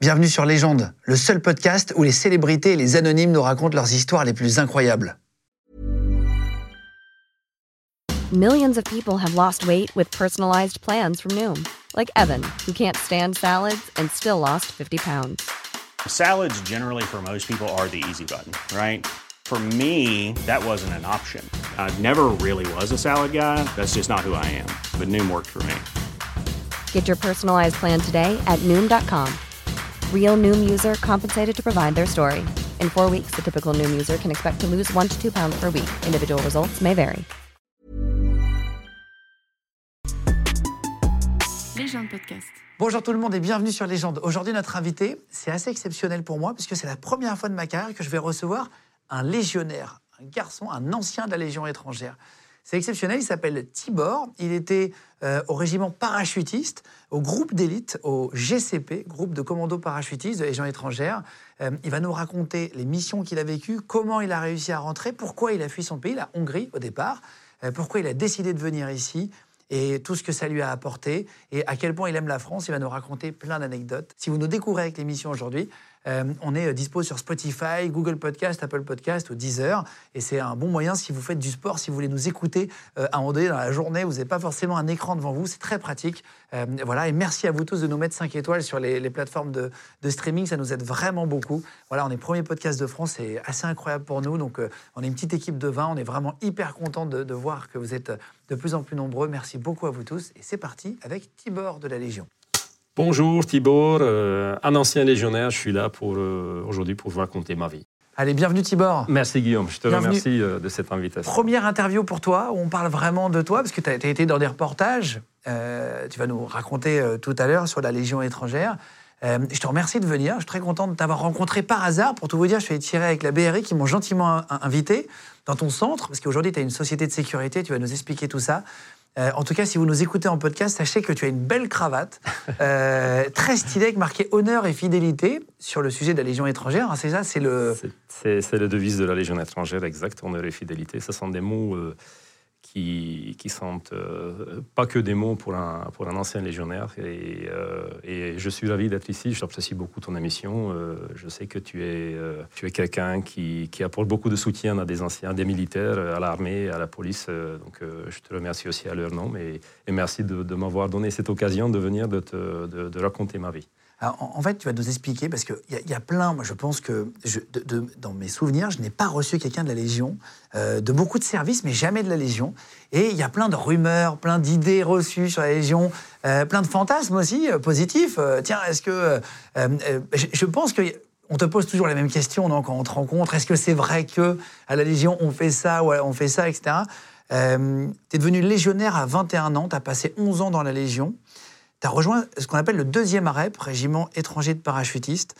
Bienvenue sur Légende, le seul podcast où les célébrités et les anonymes nous racontent leurs histoires les plus incroyables. Millions of people have lost weight with personalized plans from Noom. Like Evan, who can't stand salads and still lost 50 pounds. Salads generally for most people are the easy button, right? For me, that wasn't an option. I never really was a salad guy. That's just not who I am. But Noom worked for me. Get your personalized plan today at Noom.com. Real Noom user compensated to provide their story. In 4 weeks, the typical Noom user can expect to lose 1 to 2 pounds per week. Individual results may vary. Légende Podcast. Bonjour tout le monde et bienvenue sur Légende. Aujourd'hui, notre invité, c'est assez exceptionnel pour moi puisque c'est la première fois de ma carrière que je vais recevoir un légionnaire, un garçon, un ancien de la Légion étrangère. C'est exceptionnel, il s'appelle Tibor, il était au régiment parachutiste, au groupe d'élite, au GCP, groupe de commandos parachutistes de la Légion étrangère. Il va nous raconter les missions qu'il a vécues, comment il a réussi à rentrer, pourquoi il a fui son pays, la Hongrie au départ, pourquoi il a décidé de venir ici, et tout ce que ça lui a apporté, et à quel point il aime la France. Il va nous raconter plein d'anecdotes. Si vous nous découvrez avec l'émission aujourd'hui, on est dispo sur Spotify, Google Podcast, Apple Podcast ou Deezer, et c'est un bon moyen si vous faites du sport, si vous voulez nous écouter à un moment donné dans la journée, vous n'avez pas forcément un écran devant vous, c'est très pratique. Voilà, et merci à vous tous de nous mettre 5 étoiles sur les plateformes de streaming, ça nous aide vraiment beaucoup. Voilà, on est premier podcast de France, c'est assez incroyable pour nous, donc on est une petite équipe de 20, on est vraiment hyper content de voir que vous êtes de plus en plus nombreux. Merci beaucoup à vous tous, et c'est parti avec Tibor de la Légion. Bonjour Tibor, un ancien légionnaire, je suis là aujourd'hui pour vous raconter ma vie. Allez, bienvenue Tibor. Merci Guillaume, je te remercie de cette invitation. Première interview pour toi, où on parle vraiment de toi, parce que tu as été dans des reportages, tu vas nous raconter tout à l'heure sur la Légion étrangère. Je te remercie de venir, je suis très content de t'avoir rencontré par hasard. Pour tout vous dire, je suis allé tirer avec la BRI qui m'ont gentiment invité dans ton centre, parce qu'aujourd'hui tu as une société de sécurité, tu vas nous expliquer tout ça. En tout cas, si vous nous écoutez en podcast, sachez que tu as une belle cravate, très stylée, avec marqué honneur et fidélité sur le sujet de la Légion étrangère. C'est ça, c'est le... C'est le devise de la Légion étrangère, exact, honneur et fidélité. Ce sont des mots qui sont pas que des mots pour un ancien légionnaire. Et je suis ravi d'être ici, j'apprécie beaucoup ton émission. Je sais que tu es quelqu'un qui apporte beaucoup de soutien à des anciens, des militaires, à l'armée, à la police. Donc je te remercie aussi à leur nom et merci de m'avoir donné cette occasion de venir de raconter ma vie. Alors, en fait, tu vas nous expliquer, parce qu'il y a plein, moi je pense que, dans mes souvenirs, je n'ai pas reçu quelqu'un de la Légion, de beaucoup de services, mais jamais de la Légion. Et il y a plein de rumeurs, plein d'idées reçues sur la Légion, plein de fantasmes aussi, positifs. Tiens, est-ce que... je pense qu'on te pose toujours la même question, non, quand on te rencontre. Est-ce que c'est vrai qu'à la Légion, on fait ça, ou on fait ça, etc. Tu es devenu légionnaire à 21 ans, tu as passé 11 ans dans la Légion. Tu as rejoint ce qu'on appelle le 2e AREP, régiment étranger de parachutistes.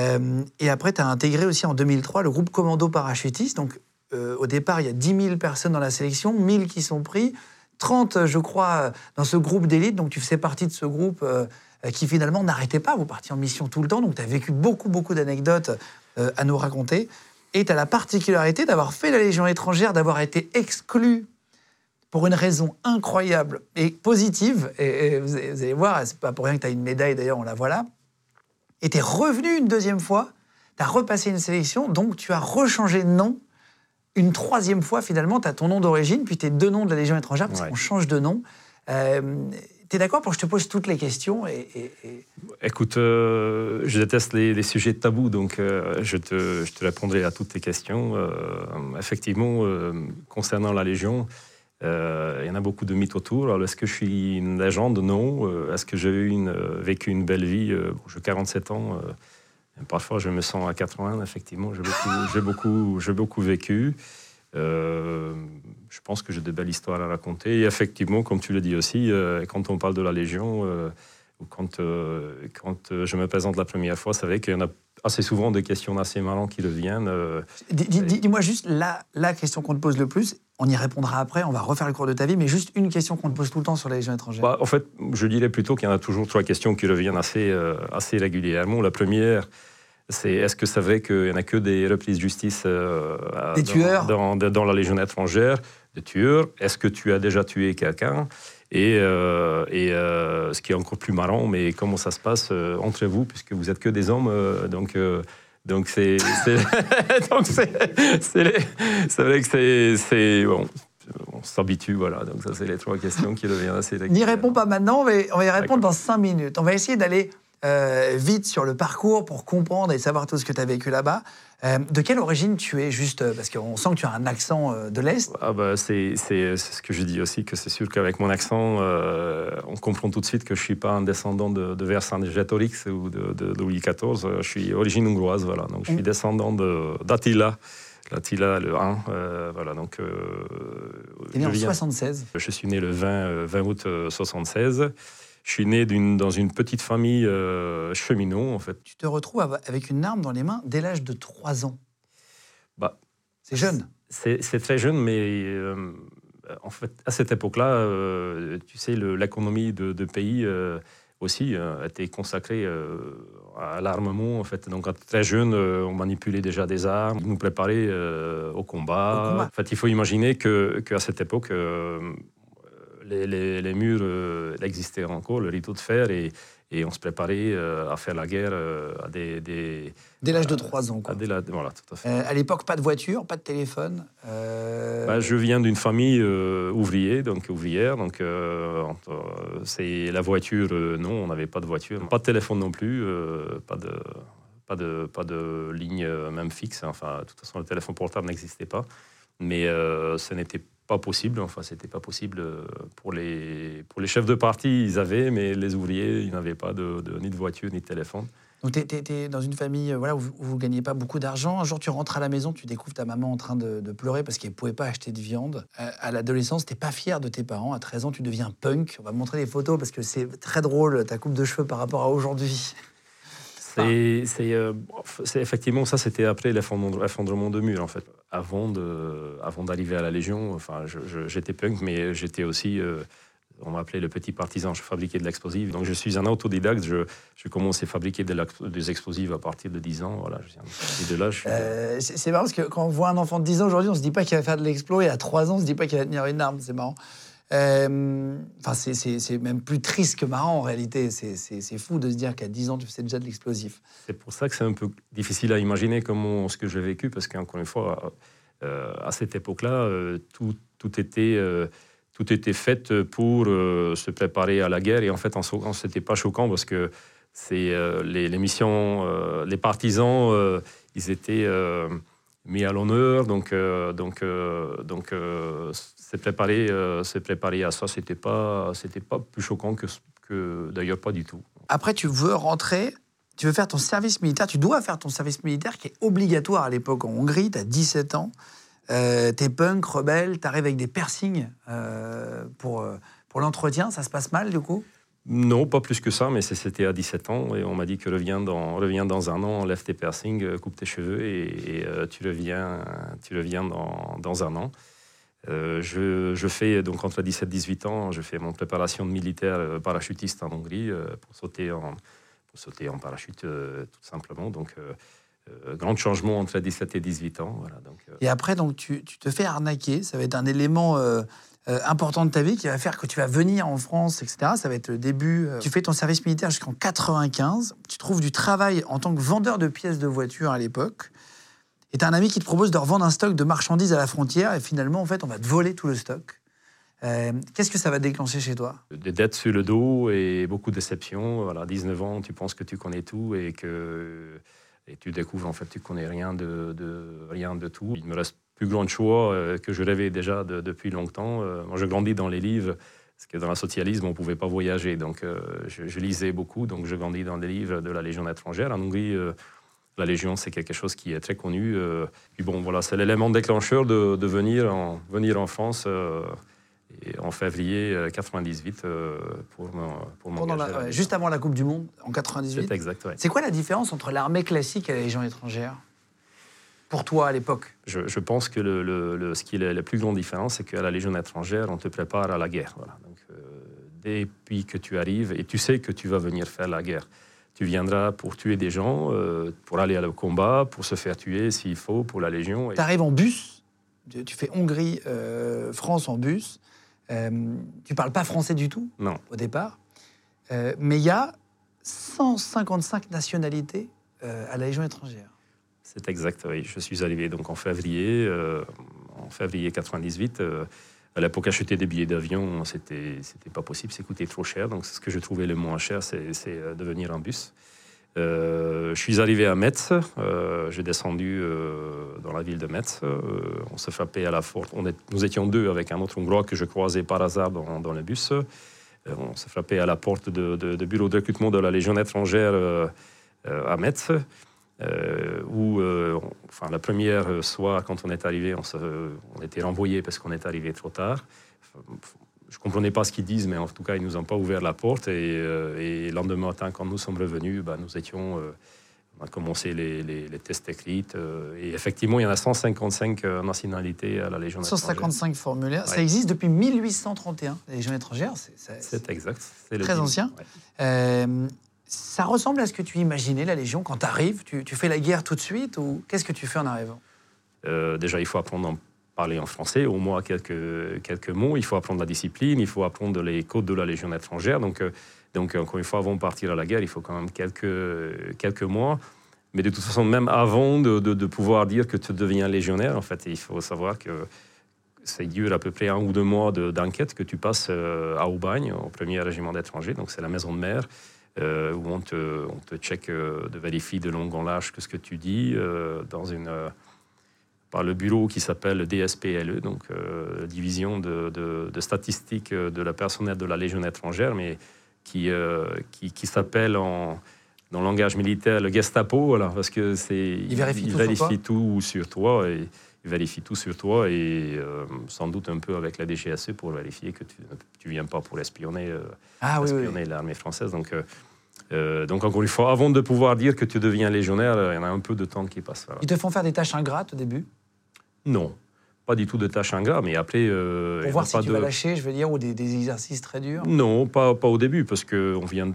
Et après, tu as intégré aussi en 2003 le groupe commando parachutiste. Donc, au départ, il y a 10 000 personnes dans la sélection, 1 000 qui sont pris, 30, je crois, dans ce groupe d'élite. Donc, tu faisais partie de ce groupe qui, finalement, n'arrêtait pas. Vous partiez en mission tout le temps. Donc, tu as vécu beaucoup d'anecdotes à nous raconter. Et tu as la particularité d'avoir fait la Légion étrangère, d'avoir été exclu pour une raison incroyable et positive, et vous allez voir, c'est pas pour rien que tu as une médaille, d'ailleurs, on la voit là, et tu es revenu une 2e fois, tu as repassé une sélection, donc tu as rechangé de nom, une 3e fois, finalement, tu as ton nom d'origine, puis tes 2 noms de la Légion étrangère, parce qu'on change de nom. Tu es d'accord pour que je te pose toutes les questions Écoute, je déteste les sujets tabous, donc je te répondrai à toutes tes questions. Effectivement, concernant la Légion, il y en a beaucoup de mythes autour. Alors, est-ce que je suis une légende? Non. Est-ce que j'ai vécu une belle vie? J'ai 47 ans. Parfois, je me sens à 80. Effectivement, j'ai beaucoup vécu. Je pense que j'ai de belles histoires à raconter. Et effectivement, comme tu le dis aussi, quand on parle de la Légion, ou quand je me présente la première fois, c'est vrai qu'il y en a assez souvent des questions assez marrantes qui reviennent. Dis-moi juste la question qu'on te pose le plus. On y répondra après, on va refaire le cours de ta vie, mais juste une question qu'on te pose tout le temps sur la Légion étrangère. En fait, je dirais plutôt qu'il y en a toujours 3 questions qui reviennent assez régulièrement. La première, c'est est-ce que c'est vrai qu'il n'y en a que des reprises de justice des tueurs dans la Légion étrangère, des tueurs? Est-ce que tu as déjà tué quelqu'un? Ce qui est encore plus marrant, mais comment ça se passe entre vous, puisque vous êtes que des hommes, donc c'est vrai que c'est bon. On s'habitue, voilà. Donc ça, c'est les 3 questions qui deviennent assez régulières. N'y réponds pas maintenant, mais on va y répondre dans 5 minutes. On va essayer d'aller vite sur le parcours pour comprendre et savoir tout ce que tu as vécu là-bas. De quelle origine tu es, juste parce qu'on sent que tu as un accent de l'Est. C'est ce que je dis aussi, que c'est sûr qu'avec mon accent, on comprend tout de suite que je ne suis pas un descendant de Vercingétorix ou de Louis XIV. Je suis d'origine hongroise, voilà. Donc je suis descendant d'Attila. L'attila, le 1, voilà, donc... Tu es né en 76. Je suis né le 20 août 76. Je suis né dans une petite famille cheminot, en fait. Tu te retrouves avec une arme dans les mains dès l'âge de 3 ans. C'est jeune. C'est très jeune, mais en fait, à cette époque-là, tu sais, l'économie de pays aussi était consacrée à l'armement, en fait. Donc, très jeune, on manipulait déjà des armes, nous préparait au combat. En fait, il faut imaginer qu'à cette époque, les murs existaient encore, le rideau de fer, et on se préparait à faire la guerre dès l'âge de 3 ans, quoi. Voilà, tout à fait. À l'époque, pas de voiture, pas de téléphone. Je viens d'une famille ouvrière, donc c'est la voiture, non, on n'avait pas de voiture. Pas de téléphone non plus, pas de ligne même fixe. Enfin, de toute façon, le téléphone portable n'existait pas. Mais ce n'était pas possible. Enfin, c'était pas possible pour les chefs de parti, ils avaient, mais les ouvriers, ils n'avaient pas ni de voiture ni de téléphone. Donc, tu es dans une famille où vous ne gagnez pas beaucoup d'argent. Un jour, tu rentres à la maison, tu découvres ta maman en train de pleurer parce qu'elle ne pouvait pas acheter de viande. À l'adolescence, tu n'es pas fier de tes parents. À 13 ans, tu deviens punk. On va montrer les photos parce que c'est très drôle, ta coupe de cheveux par rapport à aujourd'hui. C'est effectivement ça, c'était après l'effondrement de mur, en fait. Avant d'arriver à la Légion, enfin, j'étais punk, mais j'étais aussi... on m'appelait le petit partisan, je fabriquais de l'explosif. Donc je suis un autodidacte, je commençais à fabriquer des explosifs à partir de 10 ans. Voilà, et de là, c'est marrant parce que quand on voit un enfant de 10 ans aujourd'hui, on ne se dit pas qu'il va faire de l'explo, et à 3 ans, on ne se dit pas qu'il va tenir une arme, c'est marrant. C'est même plus triste que marrant en réalité. C'est fou de se dire qu'à 10 ans, tu faisais déjà de l'explosif. C'est pour ça que c'est un peu difficile à imaginer ce que j'ai vécu, parce qu'encore une fois, à cette époque-là, tout était fait pour se préparer à la guerre. Et en fait, c'était pas choquant parce que les missions, les partisans, ils étaient mis à l'honneur. Donc se préparer à ça, c'était pas plus choquant que d'ailleurs pas du tout. Après, tu veux faire ton service militaire. Tu dois faire ton service militaire qui est obligatoire à l'époque en Hongrie. Tu as 17 ans. T'es punk, rebelle, t'arrives avec des piercings pour l'entretien. Ça se passe mal, du coup? Non, pas plus que ça, mais c'était à 17 ans. Et on m'a dit que reviens dans 1 an, enlève tes piercings, coupe tes cheveux et tu reviens dans 1 an. Je fais, donc entre 17 et 18 ans, je fais mon préparation de militaire parachutiste en Hongrie pour sauter en parachute, tout simplement. Donc... grand changement entre 17 et 18 ans. Voilà, donc, Et après, donc, tu te fais arnaquer. Ça va être un élément important de ta vie qui va faire que tu vas venir en France, etc. Ça va être le début. Tu fais ton service militaire jusqu'en 95. Tu trouves du travail en tant que vendeur de pièces de voiture à l'époque. Et tu as un ami qui te propose de revendre un stock de marchandises à la frontière. Et finalement, en fait, on va te voler tout le stock. Qu'est-ce que ça va déclencher chez toi? Des dettes sur le dos et beaucoup de déceptions. Voilà, 19 ans, tu penses que tu connais tout et tu découvres, en fait, tu connais rien de tout. Il me reste plus grand choix que je rêvais déjà depuis longtemps. Moi, je grandis dans les livres, parce que dans le socialisme, on ne pouvait pas voyager. Donc, je lisais beaucoup, donc je grandis dans les livres de la Légion étrangère. En Hongrie, la Légion, c'est quelque chose qui est très connu. Puis bon, voilà, c'est l'élément déclencheur de venir en France en février 98 pour m'engager. Juste avant la Coupe du Monde, en 98. C'est exact, ouais. C'est quoi la différence entre l'armée classique et la Légion étrangère, pour toi, à l'époque? Je pense que ce qui est la plus grande différence, c'est qu'à la Légion étrangère, on te prépare à la guerre. Voilà. Donc, depuis que tu arrives, et tu sais que tu vas venir faire la guerre. Tu viendras pour tuer des gens, pour aller au combat, pour se faire tuer s'il faut, pour la Légion. Tu arrives en bus, tu fais Hongrie, France en bus. Tu parles pas français du tout, Non. au départ. Mais il y a 155 nationalités à la Légion étrangère. C'est exact, oui. Je suis arrivé donc en février 98. À l'époque, acheter des billets d'avion, c'était pas possible, ça coûtait trop cher. Donc, ce que je trouvais le moins cher, c'est de venir en bus. Je suis arrivé à Metz. J'ai descendu dans la ville de Metz. On se frappait à la porte. Nous étions deux avec un autre Hongrois que je croisais par hasard dans le bus. On se frappait à la porte de bureau de recrutement de la Légion étrangère à Metz. La première soir, quand on est arrivé, on était renvoyé parce qu'on est arrivé trop tard. Je ne comprenais pas ce qu'ils disent, mais en tout cas, ils ne nous ont pas ouvert la porte. Et le lendemain matin, quand nous sommes revenus, on a commencé les tests écrits. Et effectivement, il y en a 155 nationalités à la Légion étrangère. 155 formulaires. Ouais. Ça existe depuis 1831, la Légion étrangère. C'est exact. Très ancien. Ouais. Ça ressemble à ce que tu imaginais, la Légion, quand tu arrives. Tu fais la guerre tout de suite ou qu'est-ce que tu fais en arrivant? Déjà, il faut apprendre à parler en français, au moins quelques mots. Il faut apprendre la discipline, il faut apprendre les codes de la Légion étrangère. Donc, encore une fois, avant de partir à la guerre, il faut quand même quelques mois. Mais de toute façon, même avant de pouvoir dire que tu deviens légionnaire, en fait, il faut savoir que ça dure à peu près 1 ou 2 mois d'enquête que tu passes à Aubagne, au 1er régiment d'étrangers. Donc, c'est la maison de mer. Où on te check, de vérifier de long en large que ce que tu dis par le bureau qui s'appelle le DSPLE, donc division de statistiques de la personnel de la Légion étrangère, mais qui s'appelle dans le langage militaire le Gestapo, voilà, parce que il vérifie tout sur toi et il vérifie tout sur toi et sans doute un peu avec la DGSE pour vérifier que tu viens pas pour espionner l'armée française. Donc, encore une fois, avant de pouvoir dire que tu deviens légionnaire, il y en a un peu de temps qui passe. Voilà. Ils te font faire des tâches ingrates au début? Non, pas du tout de tâches ingrates, mais après... pour voir si tu vas lâcher, je veux dire, ou des exercices très durs? Non, pas au début, parce qu'on vient...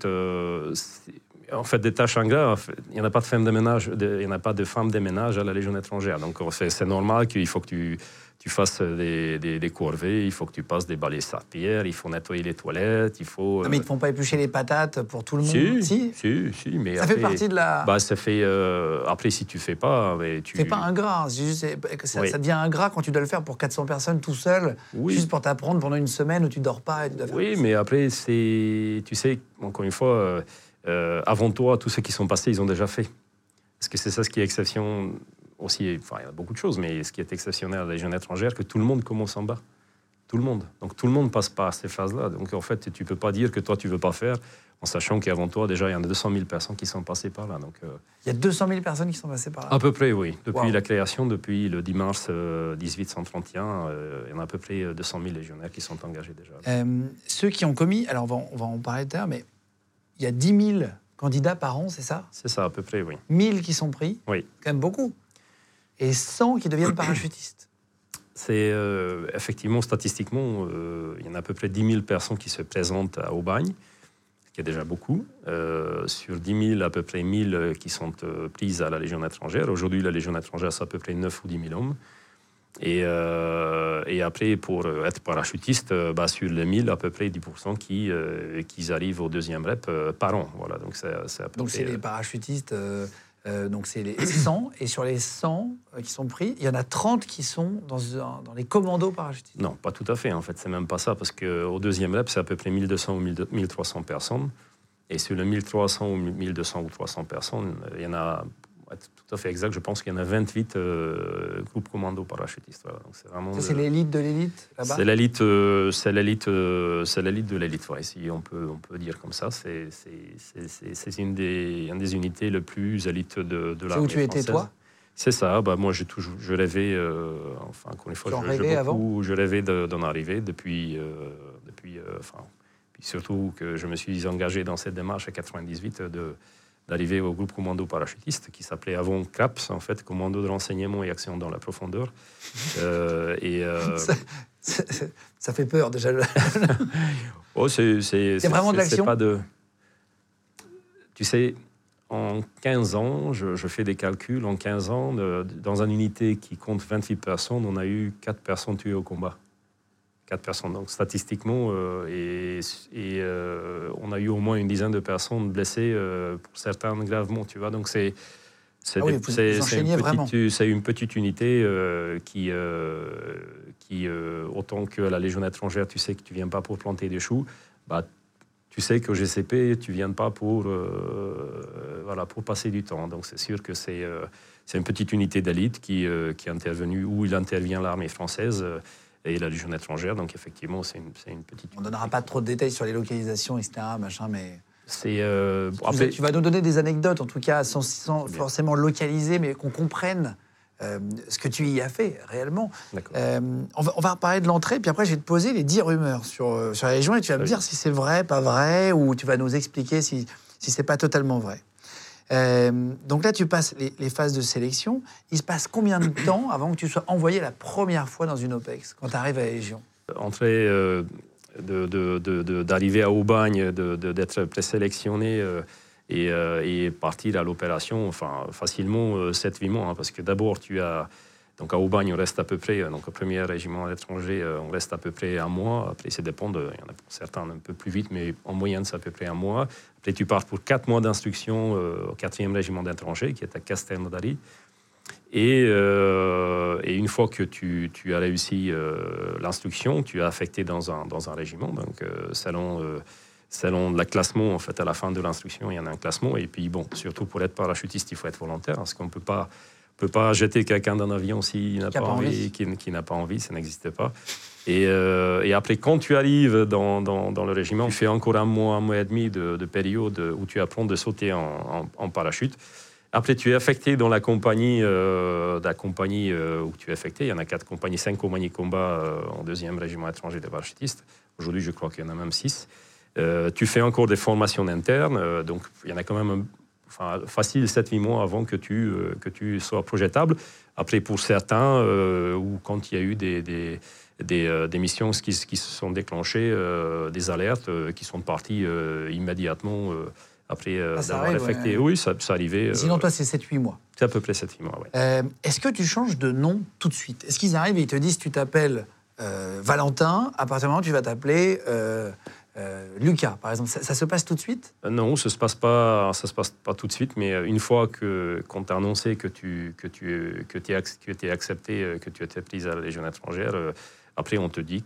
En fait, des tâches ingrates, il n'y en a pas de femmes de ménage, il y en a pas de femmes de ménage à la Légion étrangère. Donc, c'est normal qu'il faut que tu fasses des corvées, il faut que tu passes des balais serpillères, il faut nettoyer les toilettes, il faut... Non, mais ils ne te font pas éplucher les patates pour tout le monde? Si, mais ça après, fait partie de la... ça fait... après, si tu ne fais pas... C'est pas ingrat, c'est juste que ça devient ingrat quand tu dois le faire pour 400 personnes tout seul, juste pour t'apprendre pendant une semaine où tu ne dors pas. Et tu dois faire mais après, tu sais, encore une fois... avant toi, tous ceux qui sont passés, ils ont déjà fait. Parce que c'est ça ce qui est exception aussi. Enfin, il y a beaucoup de choses, mais ce qui est exceptionnel à la Légion étrangère, que tout le monde commence en bas. Tout le monde. Donc tout le monde passe par ces phases-là. Donc en fait, tu ne peux pas dire que toi, tu ne veux pas faire, en sachant qu'avant toi, déjà, il y en a 200 000 personnes qui sont passées par là. Donc, il y a 200 000 personnes qui sont passées par là? À peu près, oui. Depuis la création, depuis le 10 mars 1831, il y en a à peu près 200 000 légionnaires qui sont engagés déjà. Ceux qui ont commis, alors on va en parler tout à l'heure, mais il y a 10 000 candidats par an, c'est ça? C'est ça, à peu près, oui. 1000 qui sont pris? Oui. Quand même beaucoup. Et 100 qui deviennent parachutistes? C'est effectivement, statistiquement, il y en a à peu près 10 000 personnes qui se présentent à Aubagne, ce qui est déjà beaucoup. Sur 10 000, à peu près 1 000 qui sont prises à la Légion étrangère. Aujourd'hui, la Légion étrangère, c'est à peu près 9 ou 10 000 hommes. Et après, pour être parachutiste, sur les 1000, à peu près 10% qui arrivent au 2e rep par an. Voilà, donc c'est à peu donc près, c'est les parachutistes, donc c'est les 100, et sur les 100 qui sont pris, il y en a 30 qui sont dans les commandos parachutistes. Non, pas tout à fait, en fait, c'est même pas ça, parce qu'au 2e rep, c'est à peu près 1200 ou 1300 personnes. Et sur les 1300 ou 1200 ou 300 personnes, il y en a... Tout à fait exact. Je pense qu'il y en a 28 groupes commando parachutistes. Voilà. Donc c'est vraiment. Ça, c'est l'élite de l'élite là-bas. C'est l'élite de l'élite. Ouais, si on peut dire comme ça. C'est une des unités les plus élites de l'armée française. C'est où tu étais, toi? C'est ça. Moi, je rêvais. Encore une fois, je rêvais d'en arriver depuis. Puis surtout que je me suis engagé dans cette démarche à 98 d'arriver au groupe commando parachutiste qui s'appelait avant CRAPS, en fait, commando de renseignement et action dans la profondeur. Ça fait peur déjà. C'est vraiment de l'action. Tu sais, en 15 ans, je fais des calculs, en 15 ans, dans une unité qui compte 28 personnes, on a eu 4 personnes tuées au combat. 4 personnes. Donc statistiquement, on a eu au moins une dizaine de personnes blessées, pour certaines gravement, tu vois. Donc c'est une petite unité qui autant que la Légion étrangère, tu sais que tu ne viens pas pour planter des choux, tu sais qu'au GCP, tu ne viens pas pour passer du temps. Donc c'est sûr que c'est une petite unité d'élite qui est intervenue, où il intervient l'armée française et la Légion étrangère. Donc effectivement, c'est une petite unité. On ne donnera pas trop de détails sur les localisations, etc. Mais... Après, tu vas nous donner des anecdotes, en tout cas, sans forcément localiser, mais qu'on comprenne ce que tu y as fait réellement. On va parler de l'entrée, puis après je vais te poser les 10 rumeurs sur la Légion, et tu vas me dire si c'est vrai, pas vrai, ou tu vas nous expliquer si c'est pas totalement vrai. Donc là, tu passes les phases de sélection. Il se passe combien de temps avant que tu sois envoyé la première fois dans une OPEX, quand tu arrives à la Légion? Entrée... d'arriver à Aubagne, d'être présélectionné et partir à l'opération, facilement 7-8 mois, parce que d'abord donc à Aubagne on reste à peu près, donc au premier régiment à l'étranger on reste à peu près 1 mois, après ça dépend, il y en a pour certains un peu plus vite, mais en moyenne c'est à peu près 1 mois. Après tu pars pour 4 mois d'instruction au 4e régiment d'étrangers qui est à Castelnaudary. Et une fois que tu as réussi l'instruction, tu es affecté dans un régiment. Donc, selon le classement, en fait, à la fin de l'instruction, il y en a un classement. Et puis, surtout pour être parachutiste, il faut être volontaire, parce qu'on ne peut pas jeter quelqu'un d'un avion s'il n'a pas envie, qui n'a pas envie, ça n'existe pas. Et après, quand tu arrives dans le régiment, tu fais encore 1 mois et demi de période où tu apprends de sauter en parachute. Après, tu es affecté dans la compagnie, où tu es affecté. Il y en a 4 compagnies, 5 compagnies combat en 2e régiment étranger des parachutistes. Aujourd'hui, je crois qu'il y en a même 6. Tu fais encore des formations internes. Donc, il y en a quand même facile 7-8 mois avant que tu sois projetable. Après, pour certains, ou quand il y a eu des missions qui se sont déclenchées, des alertes qui sont parties immédiatement... Après d'avoir affecté, oui, ça arrivait. Sinon, toi, c'est 7-8 mois. C'est à peu près 7-8 mois, oui. Est-ce que tu changes de nom tout de suite? Est-ce qu'ils arrivent et ils te disent tu t'appelles Valentin, à partir du moment où tu vas t'appeler Lucas, par exemple? Ça se passe tout de suite? Non, ça se passe pas tout de suite, mais une fois qu'on t'a annoncé que tu es accepté, que tu étais prise à la Légion étrangère, après on te dit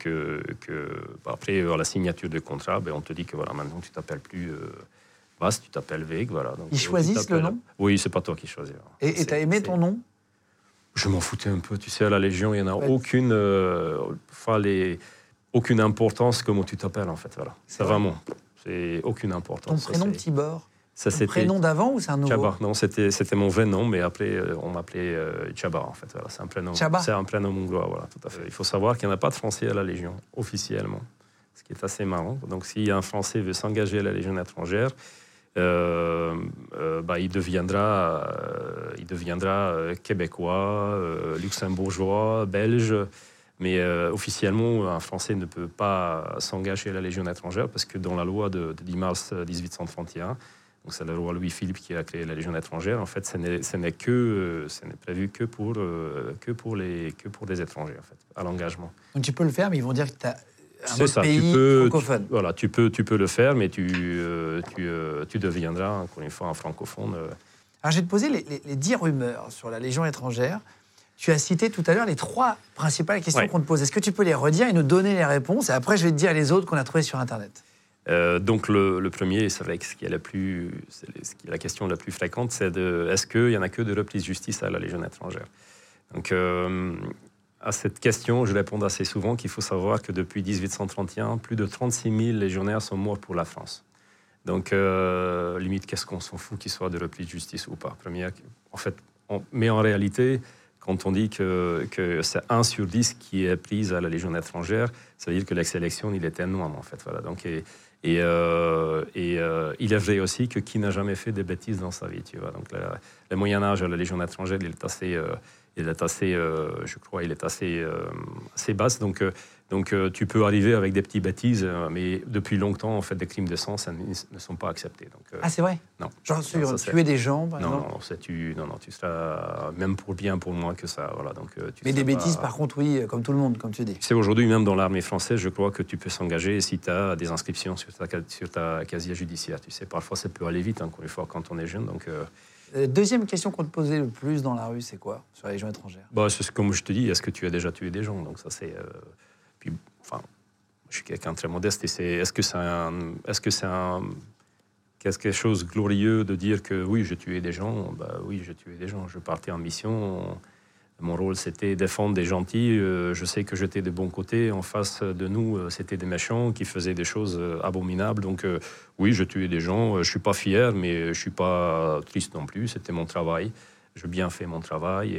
après à la signature de contrat, on te dit que voilà, maintenant tu t'appelles plus... tu t'appelles Veg, voilà. Donc, ils choisissent le nom? Oui, c'est pas toi qui choisis. Et t'as aimé ton nom? Je m'en foutais un peu. Tu sais, à la Légion, il n'y en a aucune importance comment tu t'appelles, en fait. Voilà. C'est vraiment, c'est aucune importance. Ton prénom, Tibor? Ton prénom d'avant ou c'est un nouveau? Tchabar, non, c'était mon vrai nom, mais après, on m'appelait Tchabar, en fait. Voilà, c'est un prénom. Tchabar? C'est un prénom hongrois, voilà, tout à fait. Il faut savoir qu'il n'y en a pas de Français à la Légion, officiellement. Ce qui est assez marrant. Donc, si un Français veut s'engager à la Légion étrangère, il deviendra québécois, luxembourgeois, belge, mais officiellement un Français ne peut pas s'engager à la Légion étrangère parce que dans la loi de 10 mars 1831, donc c'est la loi Louis-Philippe qui a créé la Légion étrangère, en fait ce n'est prévu que pour des étrangers, en fait, à l'engagement. Donc tu peux le faire, mais ils vont dire que tu as c'est ça, pays francophone. Tu peux le faire, mais tu deviendras, encore une fois, un francophone. Alors, je vais te poser les 10 rumeurs sur la Légion étrangère. Tu as cité tout à l'heure les 3 principales questions qu'on te pose. Est-ce que tu peux les redire et nous donner les réponses? Et après, je vais te dire les autres qu'on a trouvées sur Internet. Donc, le premier, c'est vrai que la question la plus fréquente, c'est est-ce qu'il n'y en a que de reprise justice à la Légion étrangère? Donc, à cette question, je réponds assez souvent qu'il faut savoir que depuis 1831, plus de 36 000 légionnaires sont morts pour la France. Donc, limite, qu'est-ce qu'on s'en fout qu'ils soient de reprise de justice ou pas? Mais en réalité, quand on dit que c'est 1 sur 10 qui est prise à la Légion étrangère, ça veut dire que la sélection, il est énorme, en fait. Voilà. Donc, il est vrai aussi que qui n'a jamais fait des bêtises dans sa vie, tu vois. Donc, le Moyen-Âge à la Légion étrangère, il est assez, je crois, il est assez basse. Donc, tu peux arriver avec des petites bêtises, mais depuis longtemps, en fait, des crimes de sang, ça ne sont pas acceptés. Donc, c'est vrai? Non. Genre sur tuer des gens, par exemple? Non, tu seras même pour bien pour moi que ça. Voilà, donc, mais des bêtises, par contre, oui, comme tout le monde, comme tu dis. C'est aujourd'hui, même dans l'armée française, je crois que tu peux s'engager si tu as des inscriptions sur ta casier judiciaire. Tu sais, parfois, ça peut aller vite, encore une fois, quand on est jeune. Donc, deuxième question qu'on te posait le plus dans la rue, c'est quoi, sur la Légion étrangère? C'est comme je te dis, est-ce que tu as déjà tué des gens? Donc ça, c'est... Puis, enfin, je suis quelqu'un de très modeste, et est-ce que c'est quelque chose de glorieux de dire que oui, je tuais des gens? Oui, je tuais des gens. Je partais en mission. Mon rôle, c'était défendre des gentils. Je sais que j'étais de bon côté. En face de nous, c'était des méchants qui faisaient des choses abominables. Donc, oui, je tuais des gens. Je ne suis pas fier, mais je ne suis pas triste non plus. C'était mon travail. J'ai bien fait mon travail.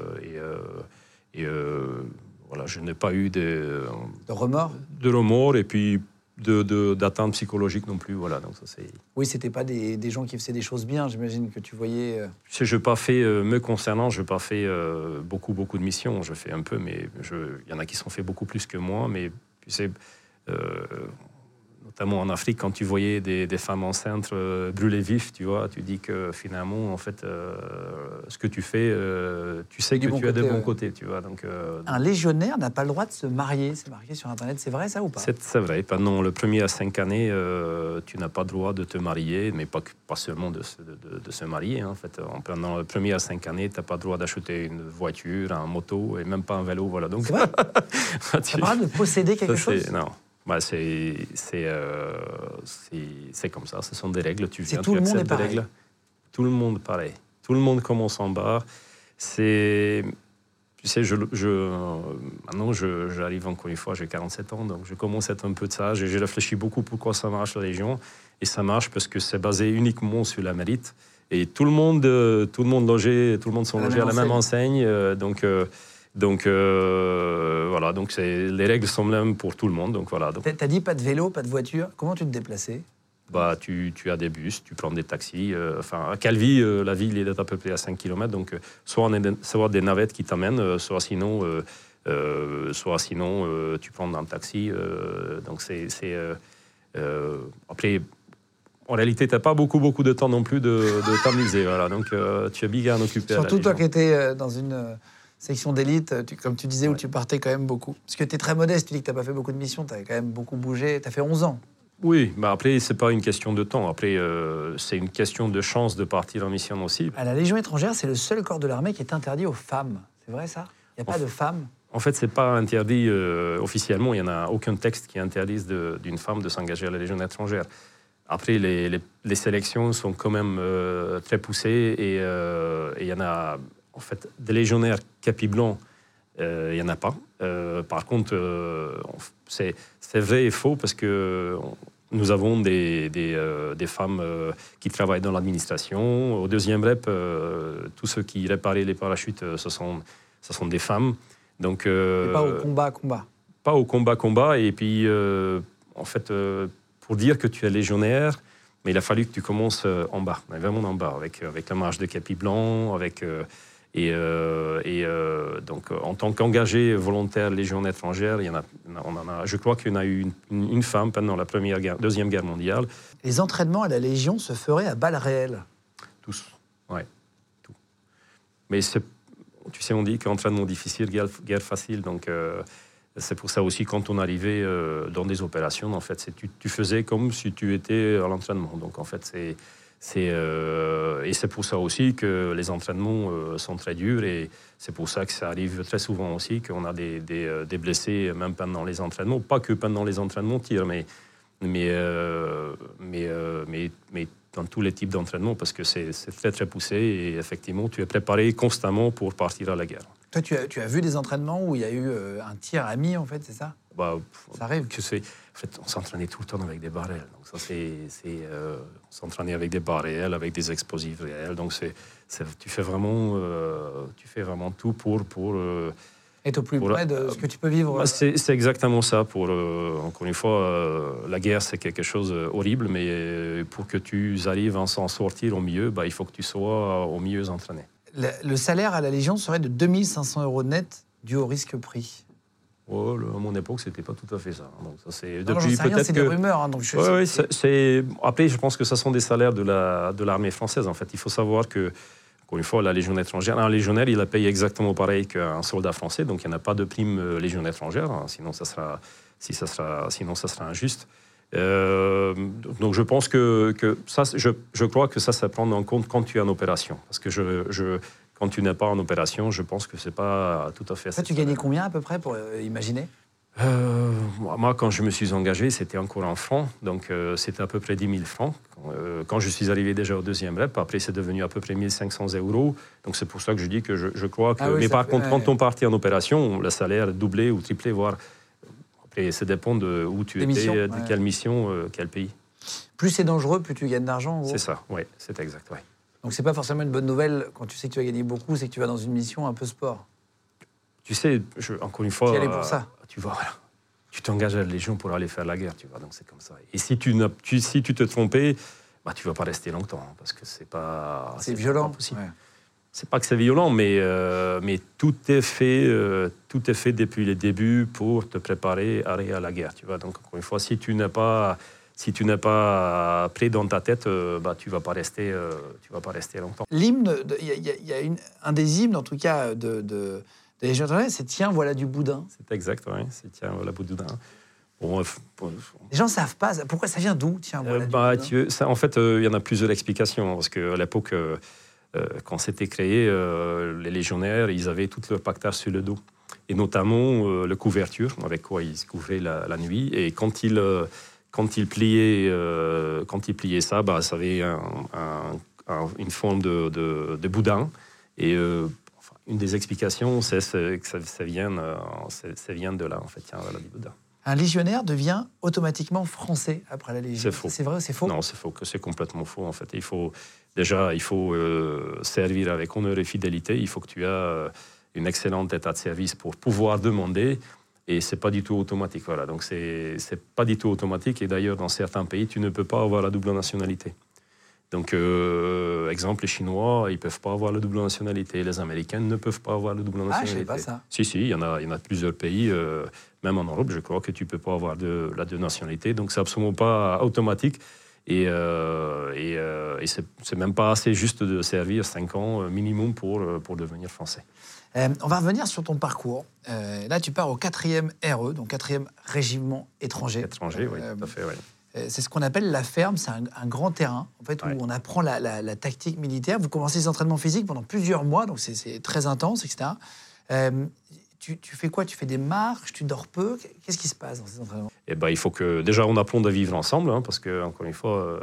Voilà, je n'ai pas eu de remords? De remords, et puis d'atteinte psychologique non plus. Voilà, donc ça, c'est... Oui, c'était pas des gens qui faisaient des choses bien, j'imagine que tu voyais... Je n'ai pas fait, me concernant, je n'ai pas fait beaucoup de missions. Je fais un peu, mais il y en a qui sont fait beaucoup plus que moi. Mais tu sais, notamment en Afrique, quand tu voyais des femmes enceintes brûlées vives, tu vois, tu dis que finalement, en fait, ce que tu fais, tu sais que tu es de bon côté, tu vois. Donc, un légionnaire n'a pas le droit de se marier. C'est marqué sur Internet, c'est vrai ça ou pas? C'est vrai. Pendant le 1er à 5 années, tu n'as pas le droit de te marier, mais pas seulement de se marier. Hein, en fait, pendant le 1er à 5 années, tu n'as pas le droit d'acheter une voiture, un moto, et même pas un vélo. Voilà. Donc, c'est vrai? Tu n'as pas le droit de posséder quelque chose? Non. C'est comme ça, ce sont des règles. Tu viens, tout le monde est pareil. Règles. Tout le monde pareil. Tout le monde commence en bas. Tu sais, maintenant, j'arrive encore une fois, j'ai 47 ans, donc je commence à être un peu de ça. J'ai réfléchi beaucoup pourquoi ça marche, la Légion. Et ça marche parce que c'est basé uniquement sur la mérite. Et tout le monde sont logés à la même enseigne. Donc, voilà, donc les règles sont les mêmes pour tout le monde. Donc, voilà. T'as dit pas de vélo, pas de voiture. Comment tu te déplaçais? Tu as des bus, tu prends des taxis. À Calvi, la ville est à peu près à 5 km. Donc, soit des navettes qui t'amènent, soit sinon, tu prends un taxi. Donc, après, en réalité, tu n'as pas beaucoup de temps non plus de t'amuser. Voilà. Donc, tu es bien occupé. Surtout toi qui étais dans une... section d'élite, comme tu disais, où tu partais quand même beaucoup. Parce que tu es très modeste, tu dis que tu n'as pas fait beaucoup de missions, tu as quand même beaucoup bougé, tu as fait 11 ans. Oui, après, ce n'est pas une question de temps. Après, c'est une question de chance de partir en mission aussi. À la Légion étrangère, c'est le seul corps de l'armée qui est interdit aux femmes. C'est vrai ça? Il n'y a pas de femmes? En fait, ce n'est pas interdit officiellement. Il n'y en a aucun texte qui interdise d'une femme de s'engager à la Légion étrangère. Après, les sélections sont quand même très poussées et il y en a... En fait, des légionnaires capi blancs, il n'y en a pas. Par contre, c'est vrai et faux parce que nous avons des femmes qui travaillent dans l'administration. Au 2e rep, tous ceux qui réparaient les parachutes, ce sont des femmes. Donc, et pas au combat. Pas au combat. Et puis, en fait, pour dire que tu es légionnaire, mais il a fallu que tu commences en bas, vraiment en bas, avec la marche de capi blanc, avec... donc, en tant qu'engagé volontaire Légion étrangère, je crois qu'il y en a eu une femme pendant la Deuxième Guerre mondiale. Les entraînements à la Légion se feraient à balles réelles? Tous, ouais, tout. Mais tu sais, on dit qu'entraînement difficile, guerre facile. Donc, c'est pour ça aussi, quand on arrivait dans des opérations, en fait, tu faisais comme si tu étais à l'entraînement. Donc, en fait, et c'est pour ça aussi que les entraînements sont très durs, et c'est pour ça que ça arrive très souvent aussi qu'on a des blessés même pendant les entraînements, pas que pendant les entraînements tir, mais dans tous les types d'entraînements, parce que c'est très très poussé, et effectivement tu es préparé constamment pour partir à la guerre. Toi, tu as vu des entraînements où il y a eu un tir ami, en fait, c'est ça? Ça arrive. En fait, on s'entraînait tout le temps avec des barres réelles. Donc ça, on s'entraînait avec des barres réelles, avec des explosifs réels. Donc tu fais vraiment tout pour être au plus près de ce que tu peux vivre. C'est exactement ça. Encore une fois, la guerre, c'est quelque chose horrible, mais pour que tu arrives à s'en sortir au mieux, il faut que tu sois au mieux entraîné. Le salaire à la Légion serait de 2500 € net dû au risque pris. Oh, à mon époque, c'était pas tout à fait ça. Donc, ça c'est Non, j'en sais rien, c'est des rumeurs. Hein, donc Après, je pense que ça sont des salaires de l'armée française. En fait, il faut savoir que, encore une fois, la Légion étrangère, un légionnaire, il a payé exactement pareil qu'un soldat français. Donc, il n'y en a pas de prime Légion étrangère. Hein, sinon, ça sera injuste. Donc, je pense que ça, je crois que ça prend en compte quand tu es en opération. Parce que quand tu n'es pas en opération, je pense que c'est pas tout à fait. Ça, tu gagnais combien à peu près pour imaginer? Moi, quand je me suis engagé, c'était encore en francs, donc c'était à peu près 10 000 francs. Quand je suis arrivé déjà au deuxième rep, après c'est devenu à peu près 1 500 €. Donc c'est pour ça que je dis que je crois que... mais par contre, quand on partit en opération, le salaire est doublé ou triplé, voire... Après, ça dépend de où tu étais, de quelle mission, quel pays. Plus c'est dangereux, plus tu gagnes d'argent. C'est ça, oui, c'est exact, ouais. Donc c'est pas forcément une bonne nouvelle quand tu sais que tu vas gagner beaucoup, c'est que tu vas dans une mission un peu sport. Tu sais, encore une fois... Tu y allais pour ça. Tu vois, voilà. Tu t'engages à la Légion pour aller faire la guerre, tu vois, donc c'est comme ça. Et si tu te trompais, bah, tu ne vas pas rester longtemps, hein, parce que c'est pas... C'est violent. Pas possible. Ouais. C'est pas que c'est violent, mais tout est fait depuis les débuts pour te préparer à aller à la guerre, tu vois. Donc, encore une fois, si tu n'es pas prêt dans ta tête, bah, tu vas pas rester longtemps. L'hymne, il y a un des hymnes, en tout cas, de les gens, c'est « Tiens, voilà du boudin ». C'est exact, oui. C'est « Tiens, voilà du boudin ». Bon, les gens ne savent pas. Pourquoi ça vient d'où? Tiens, voilà du boudin. En fait, il y en a plusieurs explications. Parce qu'à l'époque, quand c'était créé, les légionnaires, ils avaient tout leur pactage sur le dos. Et notamment la couverture, avec quoi ils se couvraient la nuit. Et quand ils pliaient ça, bah, ça avait une forme de boudin. Et... une des explications, c'est que ça vient de là, en fait. Tiens, voilà, du boudin. Un légionnaire devient automatiquement français après la Légion. C'est faux. C'est vrai ou c'est faux? Non, c'est faux. C'est complètement faux, en fait. Il faut servir avec honneur et fidélité. Il faut que tu aies une excellente état de service pour pouvoir demander. Et c'est pas du tout automatique. Voilà. Donc, c'est pas du tout automatique. Et d'ailleurs, dans certains pays, tu ne peux pas avoir la double nationalité. Donc, exemple, les Chinois, ils ne peuvent pas avoir la double nationalité. Les Américains ne peuvent pas avoir la double nationalité. Ah, je ne savais pas ça. Si, il y en a plusieurs pays, même en Europe, je crois que tu ne peux pas avoir la double nationalité. Donc, ce n'est absolument pas automatique. Et c'est même pas assez juste de servir 5 ans minimum pour devenir français. On va revenir sur ton parcours. Là, tu pars au 4e RE, donc 4e régiment étranger. Étranger, oui, tout à fait, oui. C'est ce qu'on appelle la ferme, c'est un grand terrain en fait, où on apprend la tactique militaire. Vous commencez les entraînements physiques pendant plusieurs mois, donc c'est très intense, etc. Tu fais quoi? Tu fais des marches, tu dors peu? Qu'est-ce qui se passe dans ces entraînements? Eh ben, il faut que déjà on apprenne à vivre ensemble, hein, parce que encore une fois,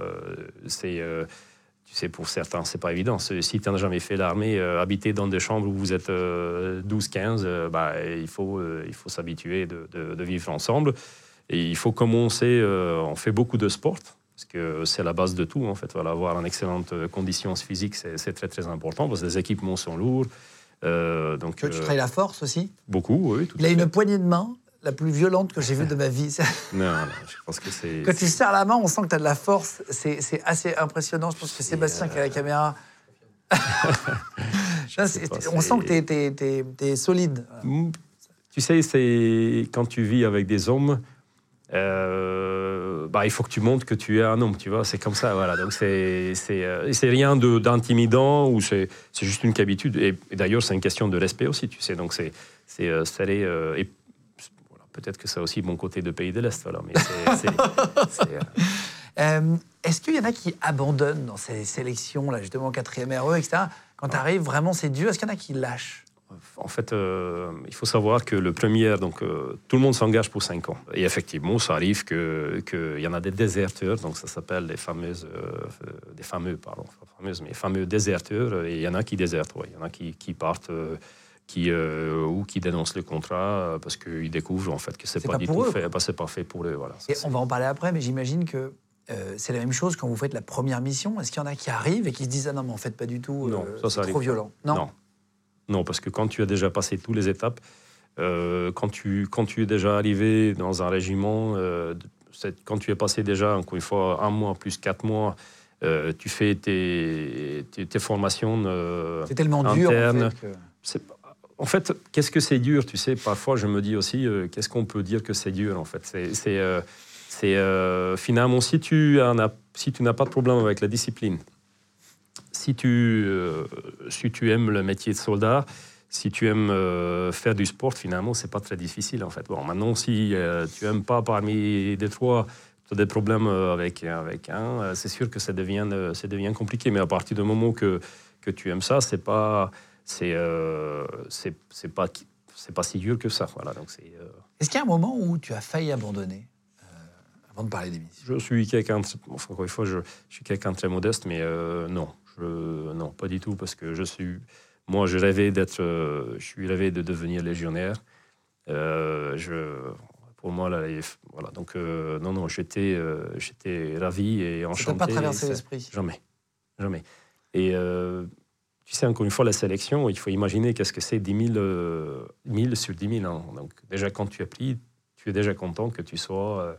tu sais, pour certains, c'est pas évident. Si tu n'as jamais fait l'armée, habiter dans des chambres où vous êtes 12-15, il faut s'habituer de vivre ensemble. Et il faut commencer, on fait beaucoup de sport, parce que c'est la base de tout, en fait. Voilà, avoir une excellente condition physique, c'est très, très important, parce que les équipements sont lourds. Donc, tu travailles la force aussi? Beaucoup, oui. Il a une poignée de main la plus violente que j'ai vue de ma vie. Non, je pense que c'est... Quand tu serres la main, on sent que tu as de la force. C'est assez impressionnant. Je pense que Sébastien, qui a la caméra... on sent que tu es solide. Tu sais, c'est quand tu vis avec des hommes... il faut que tu montres que tu es un homme, tu vois, c'est comme ça, voilà. Donc c'est rien d'intimidant ou c'est juste une habitude. Et d'ailleurs, c'est une question de respect aussi, tu sais. Donc et voilà, peut-être que c'est aussi mon côté de pays de l'Est, voilà. Mais est-ce qu'il y en a qui abandonnent dans ces sélections, là, justement, 4e RE, etc. Quand tu arrives, vraiment, c'est dur. Est-ce qu'il y en a qui lâchent? En fait, il faut savoir que le premier, donc tout le monde s'engage pour 5 ans. Et effectivement, ça arrive qu'il y en a des déserteurs, donc ça s'appelle les fameux déserteurs. Et il y en a qui désertent, ouais. Il y en a qui partent, ou qui dénoncent le contrat parce qu'ils découvrent en fait que c'est pas du tout fait, c'est pas fait pour eux. Voilà. Et on va en parler après, mais j'imagine que c'est la même chose quand vous faites la première mission. Est-ce qu'il y en a qui arrivent et qui se disent ah non mais en fait pas du tout, non, c'est trop violent? Non, parce que quand tu as déjà passé toutes les étapes, quand tu es déjà arrivé dans un régiment, quand tu es passé déjà, encore une fois, 1 mois plus 4 mois Tu fais tes formations c'est tellement dur, internes. en fait, En fait, qu'est-ce que c'est dur? Tu sais, parfois, je me dis aussi, qu'est-ce qu'on peut dire que c'est dur, en fait? Finalement, si tu n'as pas de problème avec la discipline, si tu aimes le métier de soldat, si tu aimes faire du sport, finalement, c'est pas très difficile, en fait. Bon, maintenant, si tu n'aimes pas parmi les trois, tu as des problèmes avec un, c'est sûr que ça devient compliqué. Mais à partir du moment que tu aimes ça, c'est pas si dur que ça. Voilà, donc Est-ce qu'il y a un moment où tu as failli abandonner avant de parler des missions? Je suis quelqu'un, encore une fois, je suis quelqu'un de très modeste, mais non, pas du tout, parce que je suis rêvé je suis rêvé de devenir légionnaire. Pour moi, là, voilà, donc non, j'étais ravi et enchanté. Ça t'a pas traversé l'esprit? Jamais. Et tu sais, encore une fois, la sélection, il faut imaginer qu'est-ce que c'est 10 000 sur 10 000. Hein. Donc déjà, quand tu as pris, tu es déjà content que tu sois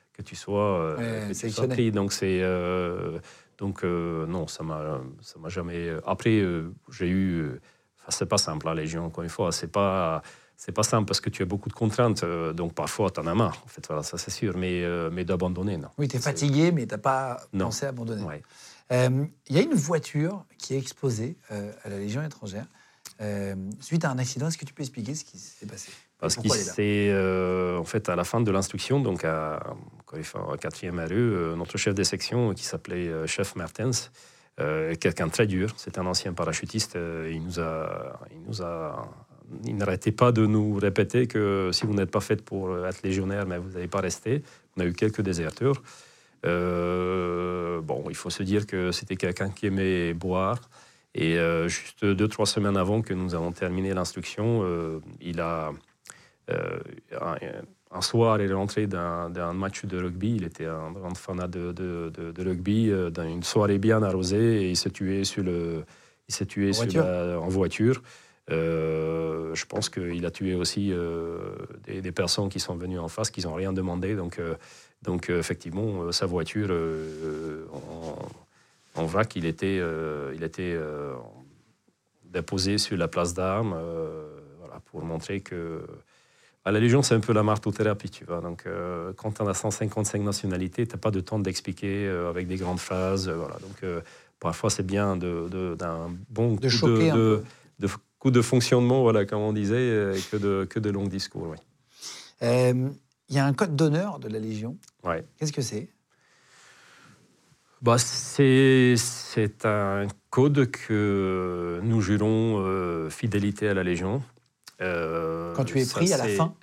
pris. Donc non, ça m'a jamais. Après, j'ai eu. C'est pas simple, la Légion. Encore une fois, c'est pas simple parce que tu as beaucoup de contraintes. Donc parfois, tu en as marre. En fait, voilà, ça c'est sûr. Mais d'abandonner, non. Oui, tu es fatigué, mais tu n'as pas pensé à abandonner. Ouais. Il y a une voiture qui est exposée à la Légion étrangère suite à un accident. Est-ce que tu peux expliquer ce qui s'est passé? Parce que c'est en fait à la fin de l'instruction, donc à 4e RE, notre chef de section qui s'appelait chef Mertens, quelqu'un de très dur, c'est un ancien parachutiste, il n'arrêtait pas de nous répéter que si vous n'êtes pas fait pour être légionnaire, mais vous n'allez pas rester. On a eu quelques déserteurs. Il faut se dire que c'était quelqu'un qui aimait boire. Et juste 2-3 semaines avant que nous avons terminé l'instruction, un soir, il est rentré d'un match de rugby. Il était un grand fanat de rugby, dans une soirée bien arrosée, et il s'est tué en voiture. Je pense qu'il a tué aussi des personnes qui sont venues en face, qui n'ont rien demandé. Donc effectivement, sa voiture, en vrac, il était déposé sur la place d'armes, pour montrer que à la Légion, c'est un peu la marteau-thérapie, tu vois. Donc, quand tu en as 155 nationalités, tu n'as pas de temps d'expliquer avec des grandes phrases. Donc, parfois, c'est bien d'un bon coup de fonctionnement, comme on disait, que de longs discours. Oui. Il y a un code d'honneur de la Légion. Ouais. Qu'est-ce que c'est? C'est un code que nous jurons fidélité à la Légion. Quand tu es pris à la fin?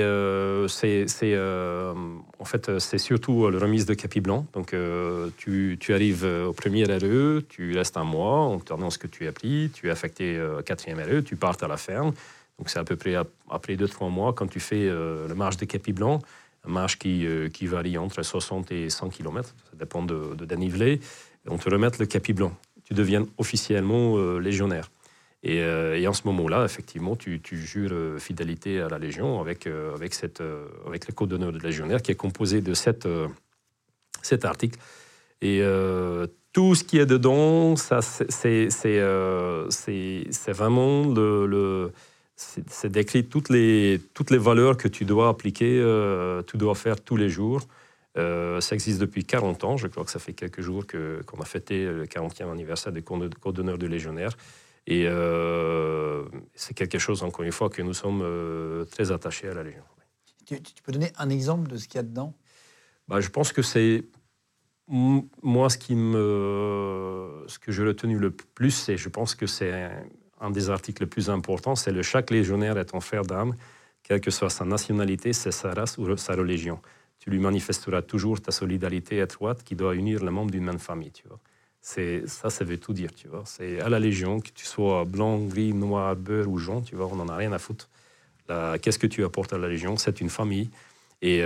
En fait, c'est surtout la remise de Capi Blanc. Donc, tu arrives au premier RE, tu restes un mois, on t'annonce que tu as pris, tu es affecté au 4e RE, tu pars à la ferme. Donc, c'est à peu près après 2-3 mois, quand tu fais le marche de Capi Blanc, un marche qui varie entre 60 et 100 km, ça dépend de dénivelé, on te remet le Capi Blanc. Tu deviens officiellement légionnaire. Et en ce moment-là, effectivement, tu jures fidélité à la Légion avec le code d'honneur de légionnaire qui est composé de 7 articles. Et tout ce qui est dedans, ça, c'est vraiment c'est décrit toutes les valeurs que tu dois appliquer, tu dois faire tous les jours. Ça existe depuis 40 ans. Je crois que ça fait quelques jours qu'on a fêté le 40e anniversaire du code d'honneur de légionnaire. Et c'est quelque chose, encore une fois, que nous sommes très attachés à la Légion. Tu peux donner un exemple de ce qu'il y a dedans? Je pense que c'est... Moi, ce que j'ai retenu le plus, je pense que c'est un des articles les plus importants, c'est « Chaque légionnaire est ton frère d'âme, quelle que soit sa nationalité, sa race ou sa religion. Tu lui manifesteras toujours ta solidarité étroite qui doit unir les membres d'une même famille. » Tu vois. Ça veut tout dire, tu vois. C'est à la Légion, que tu sois blanc, gris, noir, beurre ou jaune, tu vois, on n'en a rien à foutre. Qu'est-ce que tu apportes à la Légion? C'est une famille. Et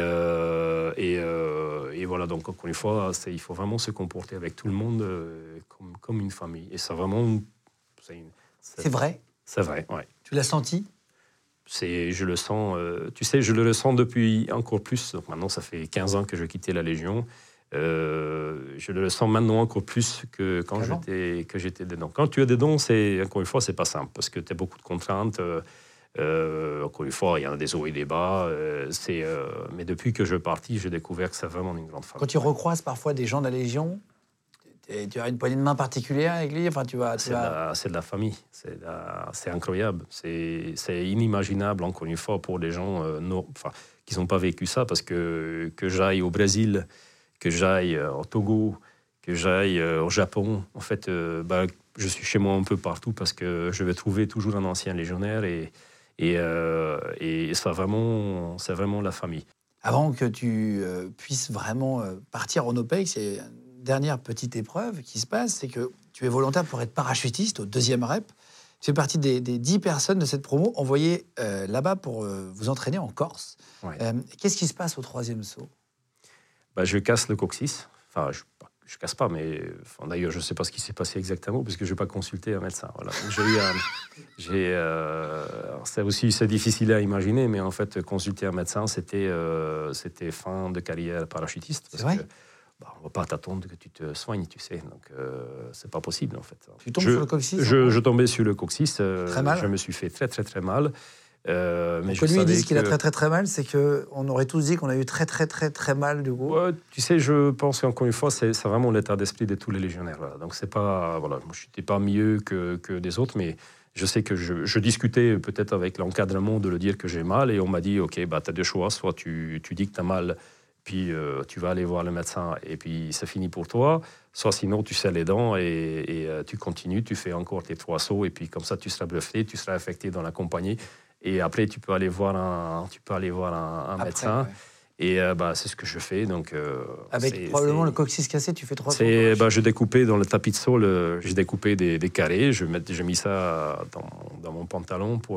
voilà, donc encore une fois, il faut vraiment se comporter avec tout le monde comme une famille. Et ça vraiment... C'est vrai? C'est vrai, oui. Tu l'as senti? Je le sens, tu sais, je le ressens depuis encore plus. Donc maintenant, ça fait 15 ans que je quittais la Légion. Je le sens maintenant encore plus que quand j'étais dedans. Quand tu es dedans, encore une fois, c'est pas simple parce que tu as beaucoup de contraintes. Encore une fois, il y en a des hauts et des bas. Mais depuis que je suis parti, j'ai découvert que c'est vraiment une grande famille. Quand tu recroises parfois des gens de la Légion, tu as une poignée de main particulière avec lui. Enfin, c'est de la famille. C'est incroyable. C'est inimaginable, encore une fois, pour les gens qui n'ont pas vécu ça. Parce que j'aille au Brésil, que j'aille au Togo, que j'aille au Japon, en fait, je suis chez moi un peu partout parce que je vais trouver toujours un ancien légionnaire et c'est vraiment la famille. Avant que tu puisses vraiment partir en OPEX, il y a une dernière petite épreuve qui se passe, c'est que tu es volontaire pour être parachutiste au 2e REP. Tu fais partie des 10 personnes de cette promo envoyées là-bas pour vous entraîner en Corse. Ouais. Qu'est-ce qui se passe au 3e saut ? Je casse le coccyx. Enfin, je casse pas, mais d'ailleurs, je ne sais pas ce qui s'est passé exactement parce que je n'ai pas consulté un médecin. Voilà. C'est difficile à imaginer, mais en fait, consulter un médecin, c'était fin de carrière parachutiste. C'est vrai ? On ne va pas t'attendre que tu te soignes, tu sais. Donc, c'est pas possible, en fait. Tu tombes sur le coccyx ? Je tombais sur le coccyx. Très mal. Je me suis fait très, très, très mal. Mais que lui, il dise qu'il a très, très, très mal, c'est qu'on aurait tous dit qu'on a eu très, très, très, très mal, du coup. Ouais, tu sais, je pense qu'encore une fois, c'est vraiment l'état d'esprit de tous les légionnaires. Voilà. Donc, c'est pas... Voilà, moi, je n'étais pas mieux que des autres, mais je sais que je discutais peut-être avec l'encadrement de le dire que j'ai mal, et on m'a dit, OK, tu as 2 choix. Soit tu dis que tu as mal, puis tu vas aller voir le médecin, et puis c'est fini pour toi. Soit sinon, tu serres les dents et tu continues, tu fais encore tes 3 sauts, et puis comme ça, tu seras bluffé, tu seras affecté dans la compagnie. Et après, tu peux aller voir un médecin. Ouais. Et c'est ce que je fais. Donc, avec probablement le coccyx cassé, tu fais 3 sauts. Je découpais dans le tapis de sol, j'ai découpé des carrés. J'ai mis ça dans mon pantalon pour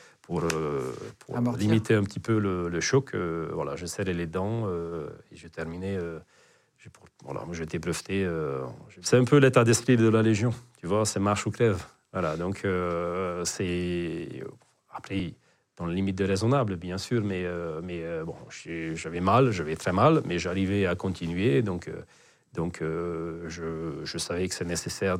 limiter un petit peu le choc. Voilà, je serrais les dents et j'ai terminé. J'étais breveté. C'est un peu l'état d'esprit de la Légion. Tu vois, c'est marche ou crève. Voilà, donc c'est... Après, dans la limite de raisonnable, bien sûr, mais j'avais mal, j'avais très mal, mais j'arrivais à continuer, donc je savais que c'est nécessaire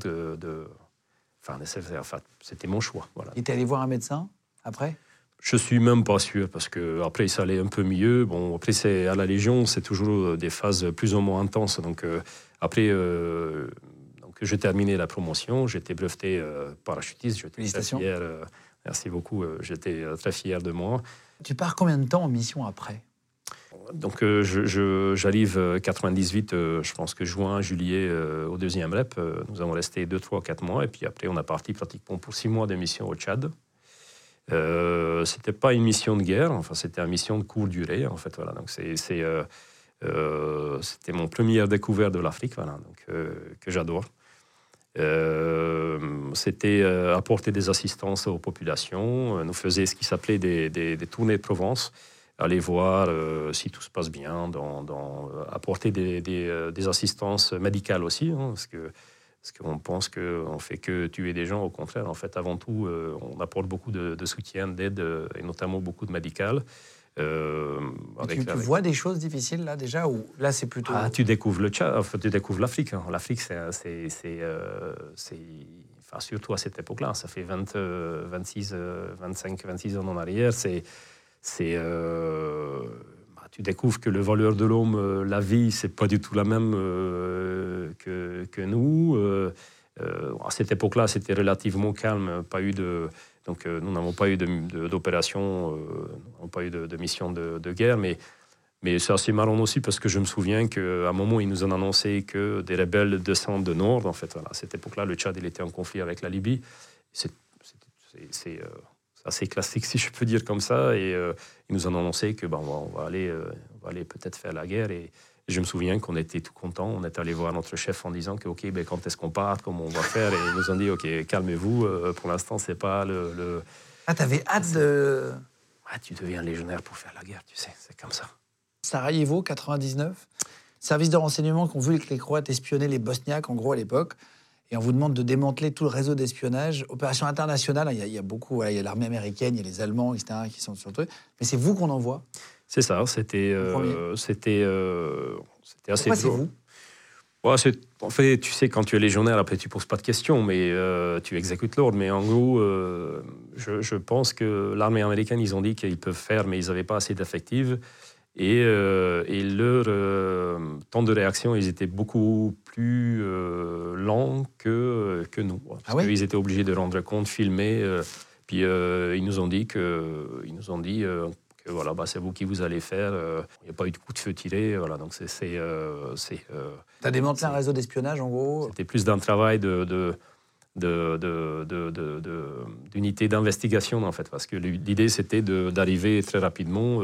c'était mon choix. Voilà. Et t'es allé voir un médecin après ? Je suis même pas sûr, parce que après ça allait un peu mieux. Bon, après c'est à la Légion, c'est toujours des phases plus ou moins intenses. Donc après, j'ai terminé la promotion, j'étais breveté parachutiste. Félicitations. Merci beaucoup, j'étais très fier de moi. Tu pars combien de temps en mission après ? Donc j'arrive 98, je pense que juin, juillet, au 2e REP. Nous avons resté 2, 3, 4 mois, et puis après on a parti pratiquement pour 6 mois de mission au Tchad. C'était pas une mission de guerre, enfin c'était une mission de courte durée, en fait. Voilà. Donc c'était mon première découverte de l'Afrique, voilà, donc, que j'adore. C'était apporter des assistances aux populations. Nous faisions ce qui s'appelait des tournées de Provence, aller voir si tout se passe bien, apporter des assistances médicales aussi, hein, parce qu'on pense qu'on ne fait que tuer des gens. Au contraire, en fait, avant tout, on apporte beaucoup de soutien, d'aide, et notamment beaucoup de médical. Tu vois des choses difficiles là déjà, ou là c'est plutôt... Tu découvres le Tchad, enfin, tu découvres l'Afrique. Hein. L'Afrique, surtout à cette époque-là, ça fait 26 ans en arrière, tu découvres que le valeur de l'homme, la vie, c'est pas du tout la même que nous. À cette époque-là, c'était relativement calme, donc nous n'avons pas eu d'opération, nous n'avons pas eu de mission de guerre, mais c'est assez marrant aussi parce que je me souviens qu'à un moment, ils nous ont annoncé que des rebelles descendent de nord. En fait, voilà, à cette époque-là, le Tchad il était en conflit avec la Libye. C'est assez classique, si je peux dire comme ça. Et ils nous ont annoncé que on va aller peut-être faire la guerre. Et je me souviens qu'on était tout contents. On est allé voir notre chef en disant que OK, quand est-ce qu'on part, comment on va faire. Et ils nous ont dit OK, calmez-vous. Pour l'instant, c'est pas le. T'avais hâte de. Tu deviens légionnaire pour faire la guerre, tu sais, c'est comme ça. Sarajevo, 99. Service de renseignement qui ont vu que les Croates espionnaient les Bosniaques, en gros, à l'époque. Et on vous demande de démanteler tout le réseau d'espionnage. Opération internationale, il y a beaucoup, il y a l'armée américaine, il y a les Allemands, etc., qui sont sur le truc. Mais c'est vous qu'on envoie. C'est ça, c'était assez Pourquoi dur. c'est vous ? Ouais, en fait, tu sais, quand tu es légionnaire, après, tu ne poses pas de questions, mais tu exécutes l'ordre. Mais en gros, je pense que l'armée américaine, ils ont dit qu'ils peuvent faire, mais ils n'avaient pas assez d'effectifs. Et leur temps de réaction, ils étaient beaucoup plus lents que nous. Parce qu'ils étaient obligés de rendre compte, filmer. Puis ils nous ont dit que voilà, c'est vous qui vous allez faire. Il n'y a pas eu de coup de feu tiré. Voilà, donc tu as démantelé un réseau d'espionnage, en gros. C'était plus d'un travail d'unité d'investigation, en fait, parce que l'idée, c'était d'arriver très rapidement,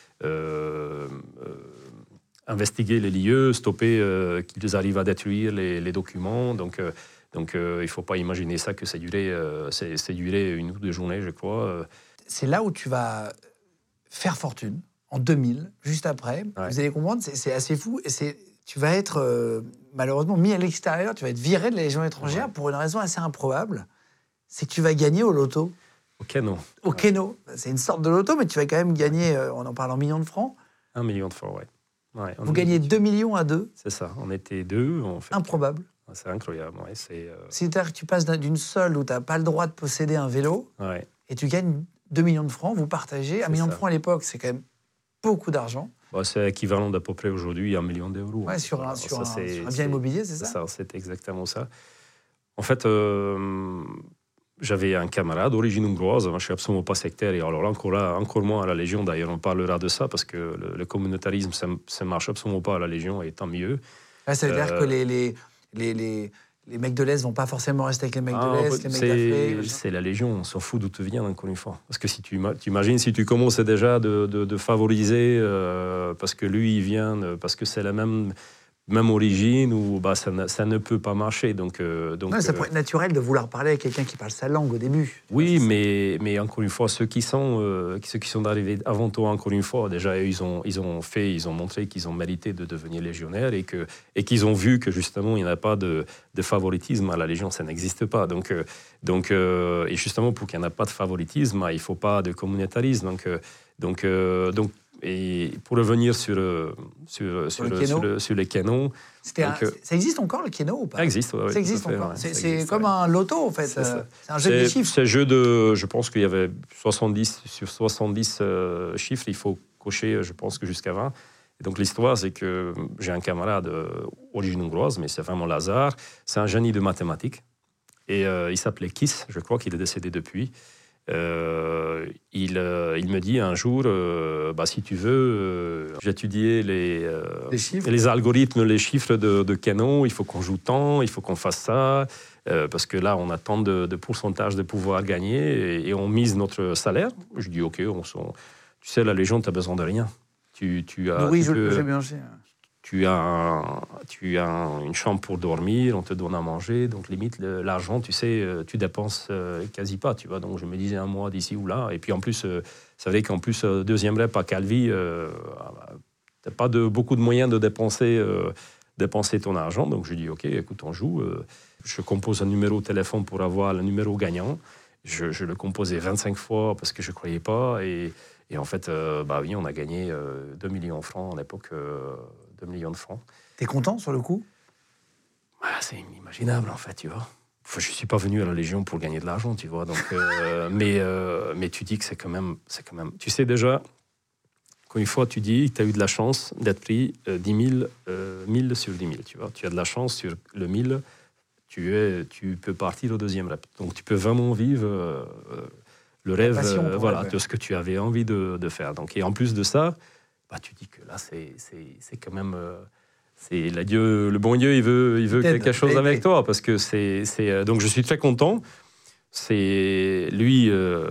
investiguer les lieux, stopper qu'ils arrivent à détruire les documents. Donc, il ne faut pas imaginer ça que c'est duré 1 ou 2 journées, je crois. C'est là où tu vas faire fortune, en 2000, juste après. Ouais. Vous allez comprendre, c'est assez fou. Et tu vas être, malheureusement, mis à l'extérieur. Tu vas être viré de la Légion étrangère pour une raison assez improbable. C'est que tu vas gagner au loto. Au Keno. Au Keno. C'est une sorte de loto, mais tu vas quand même gagner, on en parle en millions de francs. 1 million de francs, oui. Vous gagnez 2 millions à 2. C'est ça, on était 2. Improbable. C'est incroyable, ouais. C'est-à-dire que tu passes d'une solde où tu n'as pas le droit de posséder un vélo, et tu gagnes 2 millions de francs, vous partagez. 1 million de francs à l'époque, c'est quand même beaucoup d'argent. C'est équivalent d'à peu près aujourd'hui à 1 million d'euros. Ouais, sur un bien immobilier, c'est ça? C'est exactement ça. En fait, j'avais un camarade d'origine hongroise, je ne suis absolument pas sectaire, et alors encore moins à la Légion, d'ailleurs on parlera de ça, parce que le communautarisme, ça ne marche absolument pas à la Légion, et tant mieux. Ouais, ça veut dire que les mecs de l'Est ne vont pas forcément rester avec les mecs de l'Est, les mecs d'Afrique. C'est la Légion, on s'en fout d'où tu viens, encore une fois. Parce que si tu imagines, si tu commences déjà de favoriser, parce que lui, il vient, parce que c'est la même origine, ou ça ne peut pas marcher. Donc, ça pourrait être naturel de vouloir parler avec quelqu'un qui parle sa langue au début. Oui, mais encore une fois, ceux qui sont arrivés avant toi, encore une fois, déjà, ils ont montré qu'ils ont mérité de devenir légionnaires, et qu'ils ont vu que justement, il n'y a pas de favoritisme à la Légion, ça n'existe pas. Donc, et justement, pour qu'il n'y ait pas de favoritisme, il ne faut pas de communautarisme. Donc, et pour revenir sur les canons... ça existe encore, le Keno, ou pas? Ça existe, oui. Ça existe encore. Ouais, c'est comme un loto, en fait. C'est un jeu de chiffres. C'est un jeu de... Je pense qu'il y avait 70 chiffres. Il faut cocher, je pense, que jusqu'à 20. Et donc, l'histoire, c'est que j'ai un camarade d'origine hongroise, mais c'est vraiment Lazare. C'est un génie de mathématiques. Et il s'appelait Kiss. Je crois qu'il est décédé depuis. Il me dit un jour, si tu veux, j'étudiais les algorithmes, les chiffres de Keno, il faut qu'on joue tant, il faut qu'on fasse ça, parce que là, on a tant de pourcentage de pouvoir gagner, et on mise notre salaire. Je dis, OK, tu sais, la Légion, tu n'as besoin de rien. Tu as une chambre pour dormir, on te donne à manger, donc limite l'argent, tu sais, tu dépenses quasi pas, tu vois. Donc je me disais un mois d'ici ou là, et puis en plus, ça veut dire qu'en plus, deuxième rep à Calvi, t'as pas beaucoup de moyens de dépenser ton argent. Donc je dis, OK, écoute, on joue. Je compose un numéro de téléphone pour avoir le numéro gagnant. Je le composais 25 fois parce que je croyais pas, et en fait, oui, on a gagné 2 millions de francs à l'époque. 2 millions de francs. T'es content sur le coup? C'est inimaginable, en fait, tu vois. Je ne suis pas venu à la Légion pour gagner de l'argent, tu vois. Donc, mais tu dis que c'est quand même... Tu sais déjà, quand une fois tu dis que tu as eu de la chance d'être pris 10 000, 1000 sur 10 000, tu vois. Tu as de la chance sur le 1000, tu peux partir au deuxième rep. Donc, tu peux vraiment vivre le rêve de ce que tu avais envie de faire. Donc, et en plus de ça, tu dis que là, c'est quand même... c'est le bon Dieu, il veut quelque chose avec toi, parce que donc je suis très content. C'est lui,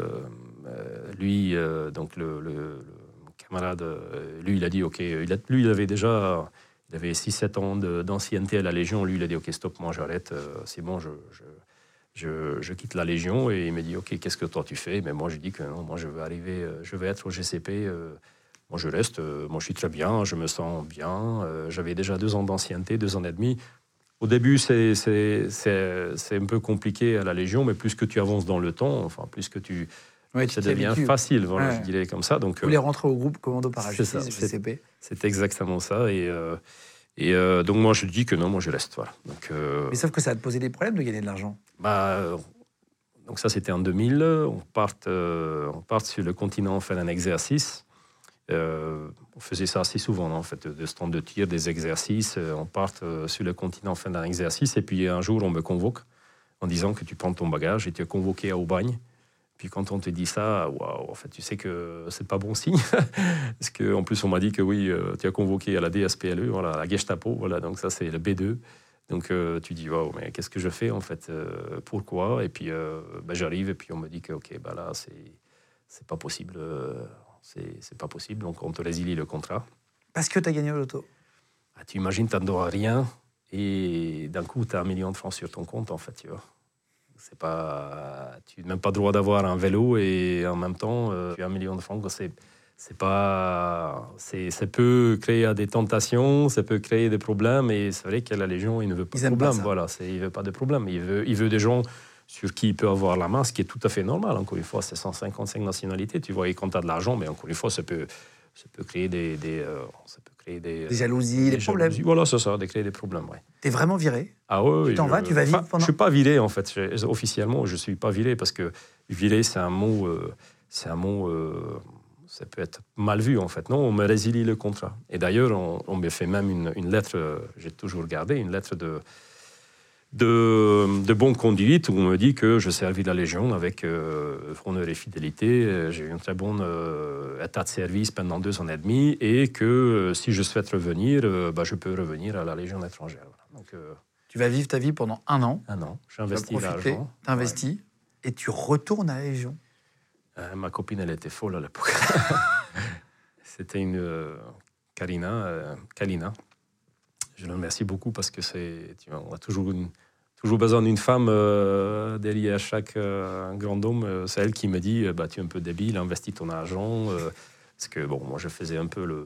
donc le camarade, lui, il a dit, OK, lui, il avait 6-7 ans d'ancienneté à la Légion. Lui, il a dit, OK, stop, moi, j'arrête, c'est bon, je quitte la Légion. Et il m'a dit, OK, qu'est-ce que toi, tu fais? Mais moi, je dis que non, moi, je veux être au GCP. Moi, je reste, moi, je suis très bien, je me sens bien. J'avais déjà 2 ans d'ancienneté, 2 ans et demi. Au début, c'est un peu compliqué à la Légion, mais plus que tu avances dans le temps, enfin, plus que ça devient facile, voilà, je dirais comme ça. Donc, vous voulez rentrer au groupe commando parachutiste, GCP. C'est exactement ça. Et donc moi je dis que non, moi je reste. Voilà. Donc, Mais sauf que ça a te posé des problèmes de gagner de l'argent. Donc ça c'était en 2000. On part sur le continent faire un exercice. On faisait ça assez souvent, en fait, de stand de tir, des exercices. On part sur le continent faire un exercice. Et puis un jour on me convoque en disant que tu prends ton bagage et tu es convoqué à Aubagne. Puis quand on te dit ça, waouh, en fait, tu sais que c'est pas bon signe. Parce qu'en plus, on m'a dit que oui, tu as convoqué à la DSPLE, voilà, à la Gestapo, voilà, donc ça, c'est le B2. Donc tu dis, waouh, mais qu'est-ce que je fais, en fait, pourquoi? Et puis j'arrive, et puis on me dit que, ok, là, c'est pas possible, c'est pas possible, donc on te résilie le contrat. Parce que tu as gagné au loto. Tu imagines, tu n'en dois rien, et d'un coup, tu as 1 million de francs sur ton compte, en fait, tu vois. Tu n'as même pas le droit d'avoir un vélo et en même temps, tu as 1 million de francs. Ça peut créer des tentations, ça peut créer des problèmes. Et c'est vrai que la Légion, il ne veut pas de problème. Voilà, il ne veut pas de problème. Il veut des gens sur qui il peut avoir la main, ce qui est tout à fait normal. Encore une fois, c'est 155 nationalités. Tu vois, et quand tu as de l'argent, mais encore une fois, ça peut créer des jalousies, des problèmes. Voilà, c'est ça, créer des problèmes, ouais. T'es vraiment viré? Ah oui, tu t'en vas, tu vas vivre pendant... Je suis pas viré, en fait. Officiellement, je suis pas viré parce que viré, c'est un mot, ça peut être mal vu, en fait. Non, on me résilie le contrat. Et d'ailleurs, on me fait même une lettre, j'ai toujours gardé, une lettre de bonne conduite où on me dit que je servis la Légion avec honneur et fidélité. J'ai eu un très bon état de service pendant 2 ans et demi et que si je souhaite revenir, je peux revenir à la Légion étrangère. Voilà. Donc, tu vas vivre ta vie pendant 1 an. 1 an. J'investis l'argent. T'investis et tu retournes à la Légion. Ma copine, elle était folle à l'époque. C'était une Kalina. Je le remercie beaucoup parce que on a toujours besoin d'une femme derrière chaque grand homme. C'est elle qui me dit tu es un peu débile, investis ton argent. Parce que moi je faisais un peu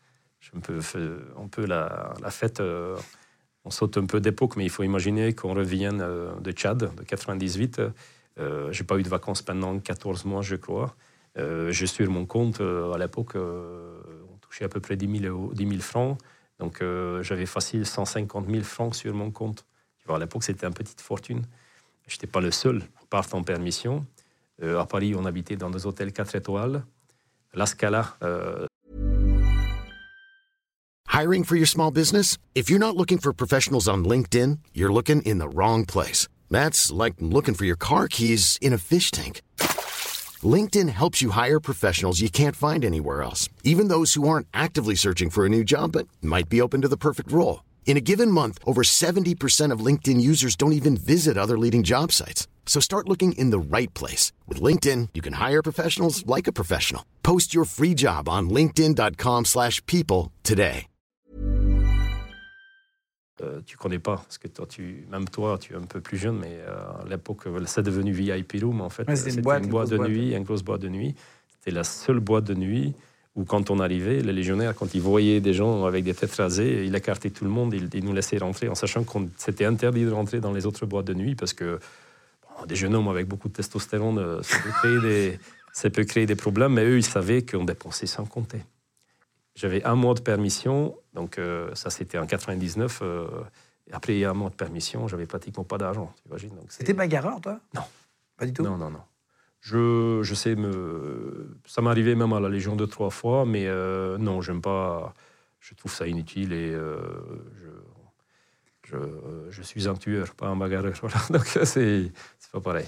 la fête. On saute un peu d'époque, mais il faut imaginer qu'on revienne de Tchad, de 98. J'ai pas eu de vacances pendant 14 mois, je crois. J'ai sur mon compte, à l'époque, on touchait à peu près 10 000 francs. Donc, j'avais facile 150 000 francs sur mon compte. Tu vois, à l'époque, c'était une petite fortune. Je n'étais pas le seul à partir en permission. À Paris, on habitait dans des hôtels 4 étoiles. La Scala. Hiring for your small business? If you're not looking for professionals on LinkedIn, you're looking in the wrong place. That's like looking for your car keys in a fish tank. LinkedIn helps you hire professionals you can't find anywhere else, even those who aren't actively searching for a new job but might be open to the perfect role. In a given month, over 70% of LinkedIn users don't even visit other leading job sites. So start looking in the right place. With LinkedIn, you can hire professionals like a professional. Post your free job on linkedin.com/people today. Tu connais pas, parce que même toi, tu es un peu plus jeune, mais à l'époque, c'est devenu VIP Room, en fait. Ouais, c'était une boîte de nuit, une grosse boîte de nuit. C'était la seule boîte de nuit où, quand on arrivait, les légionnaires, quand ils voyaient des gens avec des têtes rasées, ils écartaient tout le monde, ils nous laissaient rentrer, en sachant que c'était interdit de rentrer dans les autres boîtes de nuit, parce que des jeunes hommes avec beaucoup de testostérone, ça peut créer des problèmes, mais eux, ils savaient qu'on dépensait sans compter. J'avais 1 mois de permission, donc ça c'était en 99. Après 1 mois de permission, j'avais pratiquement pas d'argent, tu imagines. C'était bagarreur, toi? Non. Pas du tout? Non. Je sais ça m'est arrivé même à la Légion 2-3 fois, mais non, j'aime pas. Je trouve ça inutile et je suis un tueur, pas un bagarreur. Voilà. Donc c'est pas pareil.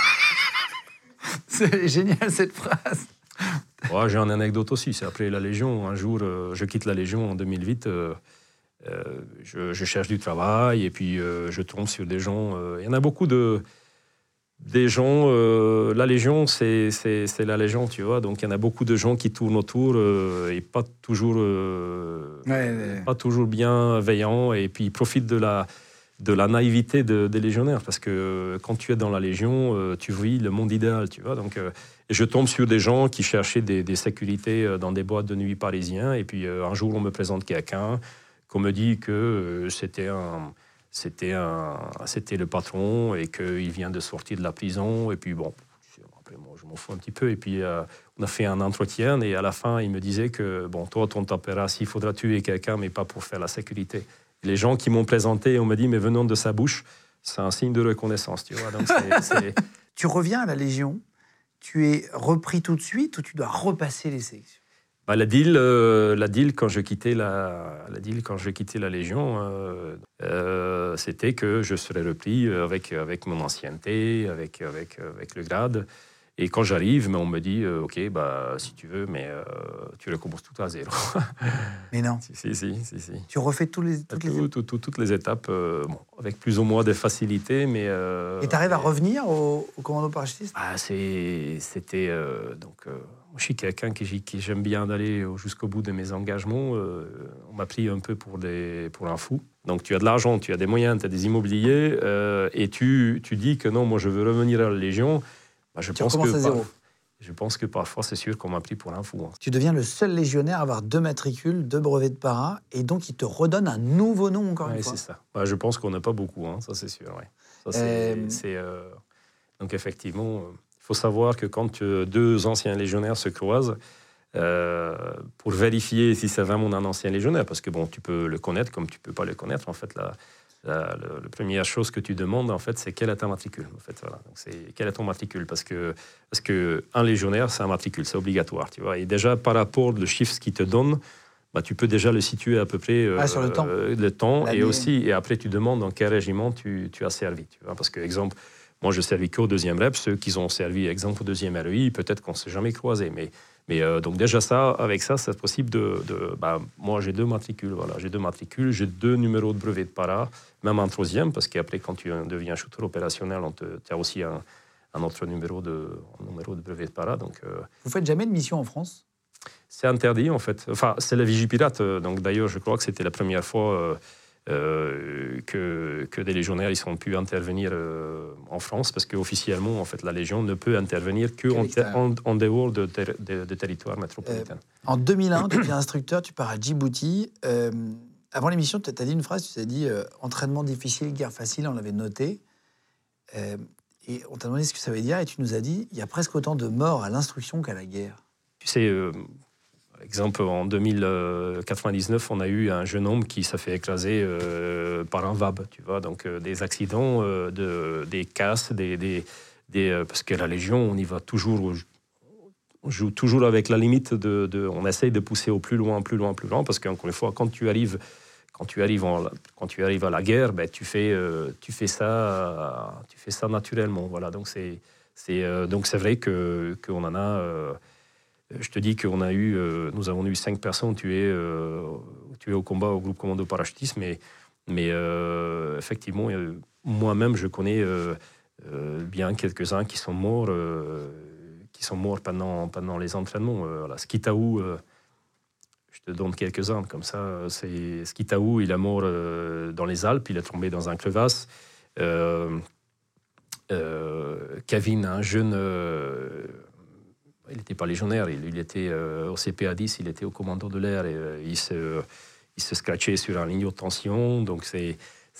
C'est génial cette phrase. Ouais, j'ai une anecdote aussi. C'est après la Légion. Un jour, je quitte la Légion en 2008. Je cherche du travail et puis je tombe sur des gens. Il y en a beaucoup des gens. La Légion, c'est la Légion, tu vois. Donc il y en a beaucoup de gens qui tournent autour et pas toujours bienveillants. Et puis ils profitent de la naïveté des légionnaires, parce que quand tu es dans la Légion, tu vis le monde idéal, tu vois. Donc, et je tombe sur des gens qui cherchaient des sécurités dans des boîtes de nuit parisiens, et puis un jour, on me présente quelqu'un, qu'on me dit que c'était le patron, et qu'il vient de sortir de la prison, et puis bon, après moi, je m'en fous un petit peu. Et puis, on a fait un entretien et à la fin, il me disait que, bon, toi, ton tempéra, s'il faudra tuer quelqu'un, mais pas pour faire la sécurité. Et les gens qui m'ont présenté, on m'a dit, mais venant de sa bouche, c'est un signe de reconnaissance, tu vois. Donc, Tu reviens à la Légion, tu es repris tout de suite ou tu dois repasser les sélections? La deal quand je quittais la Légion, c'était que je serais repris avec mon ancienneté, avec le grade. Et quand j'arrive, on me dit, OK, si tu veux, mais tu recommences tout à zéro. Mais non. Si. Tu refais toutes les étapes, avec plus ou moins de facilité, mais... Et tu arrives à revenir au commando parachutiste? C'était... je suis quelqu'un qui j'aime bien d'aller jusqu'au bout de mes engagements. On m'a pris un peu pour un fou. Donc tu as de l'argent, tu as des moyens, tu as des immobiliers, et tu dis que non, moi je veux revenir à la Légion. Je pense que parfois c'est sûr qu'on m'a pris pour un fou. Tu deviens le seul légionnaire à avoir 2 matricules, 2 brevets de para, et donc il te redonne un nouveau nom encore une fois. Oui, c'est ça. Je pense qu'on n'a pas beaucoup, ça c'est sûr. Ouais. Ça, donc effectivement... Il faut savoir que quand 2 anciens légionnaires se croisent, pour vérifier si c'est vraiment un ancien légionnaire, parce que tu peux le connaître comme tu ne peux pas le connaître, en fait, la première chose que tu demandes, en fait, c'est quel est ta matricule. En fait, voilà. Donc, c'est quel est ton matricule, parce que un légionnaire, c'est un matricule, c'est obligatoire, tu vois. Et déjà, par rapport au chiffre qu'il te donne, tu peux déjà le situer à peu près sur le temps. Et après, tu demandes dans quel régiment tu as servi, tu vois. Parce que, exemple, moi, je servis qu'au 2e REP. Ceux qui ont servi, exemple, au 2e REI, peut-être qu'on ne s'est jamais croisés. Mais donc déjà, avec ça, c'est possible moi, j'ai 2 matricules. Voilà. J'ai 2 matricules, j'ai 2 numéros de brevet de para, même un 3e, parce qu'après, quand tu deviens shooter opérationnel, tu as aussi un autre numéro de brevet de para. Donc, vous faites jamais de mission en France? C'est interdit, en fait. Enfin, c'est la Vigipirate. Donc, d'ailleurs, je crois que c'était la première fois... que des légionnaires ils ont pu intervenir en France, parce qu'officiellement, en fait, la Légion ne peut intervenir qu'en dehors de territoire métropolitain. En 2001, tu es instructeur, tu pars à Djibouti. Avant l'émission, tu as dit une phrase, tu t'as dit entraînement difficile, guerre facile, on l'avait noté. Et on t'a demandé ce que ça veut dire, et tu nous as dit il y a presque autant de morts à l'instruction qu'à la guerre. Tu sais... Par exemple, en 2099, on a eu un jeune homme qui s'est fait écraser par un VAB, tu vois, donc des accidents, des casses, parce que la Légion, on y va toujours, on joue toujours avec la limite on essaye de pousser au plus loin, parce qu'encore une fois, quand tu arrives à la guerre, tu fais ça naturellement, voilà. Donc c'est vrai qu'on en a. Je te dis qu'on nous avons eu 5 personnes tuées au combat au groupe commando parachutiste, mais effectivement, moi-même, je connais bien quelques-uns qui sont morts pendant les entraînements. Skitaou, je te donne quelques-uns comme ça. C'est Skitaou, il est mort dans les Alpes, il est tombé dans un crevasse. Kevin, un jeune... il n'était pas légionnaire, il était au CPA-10, il était au commando de l'air, et il se scratchait sur un ligne de tension. Donc c'est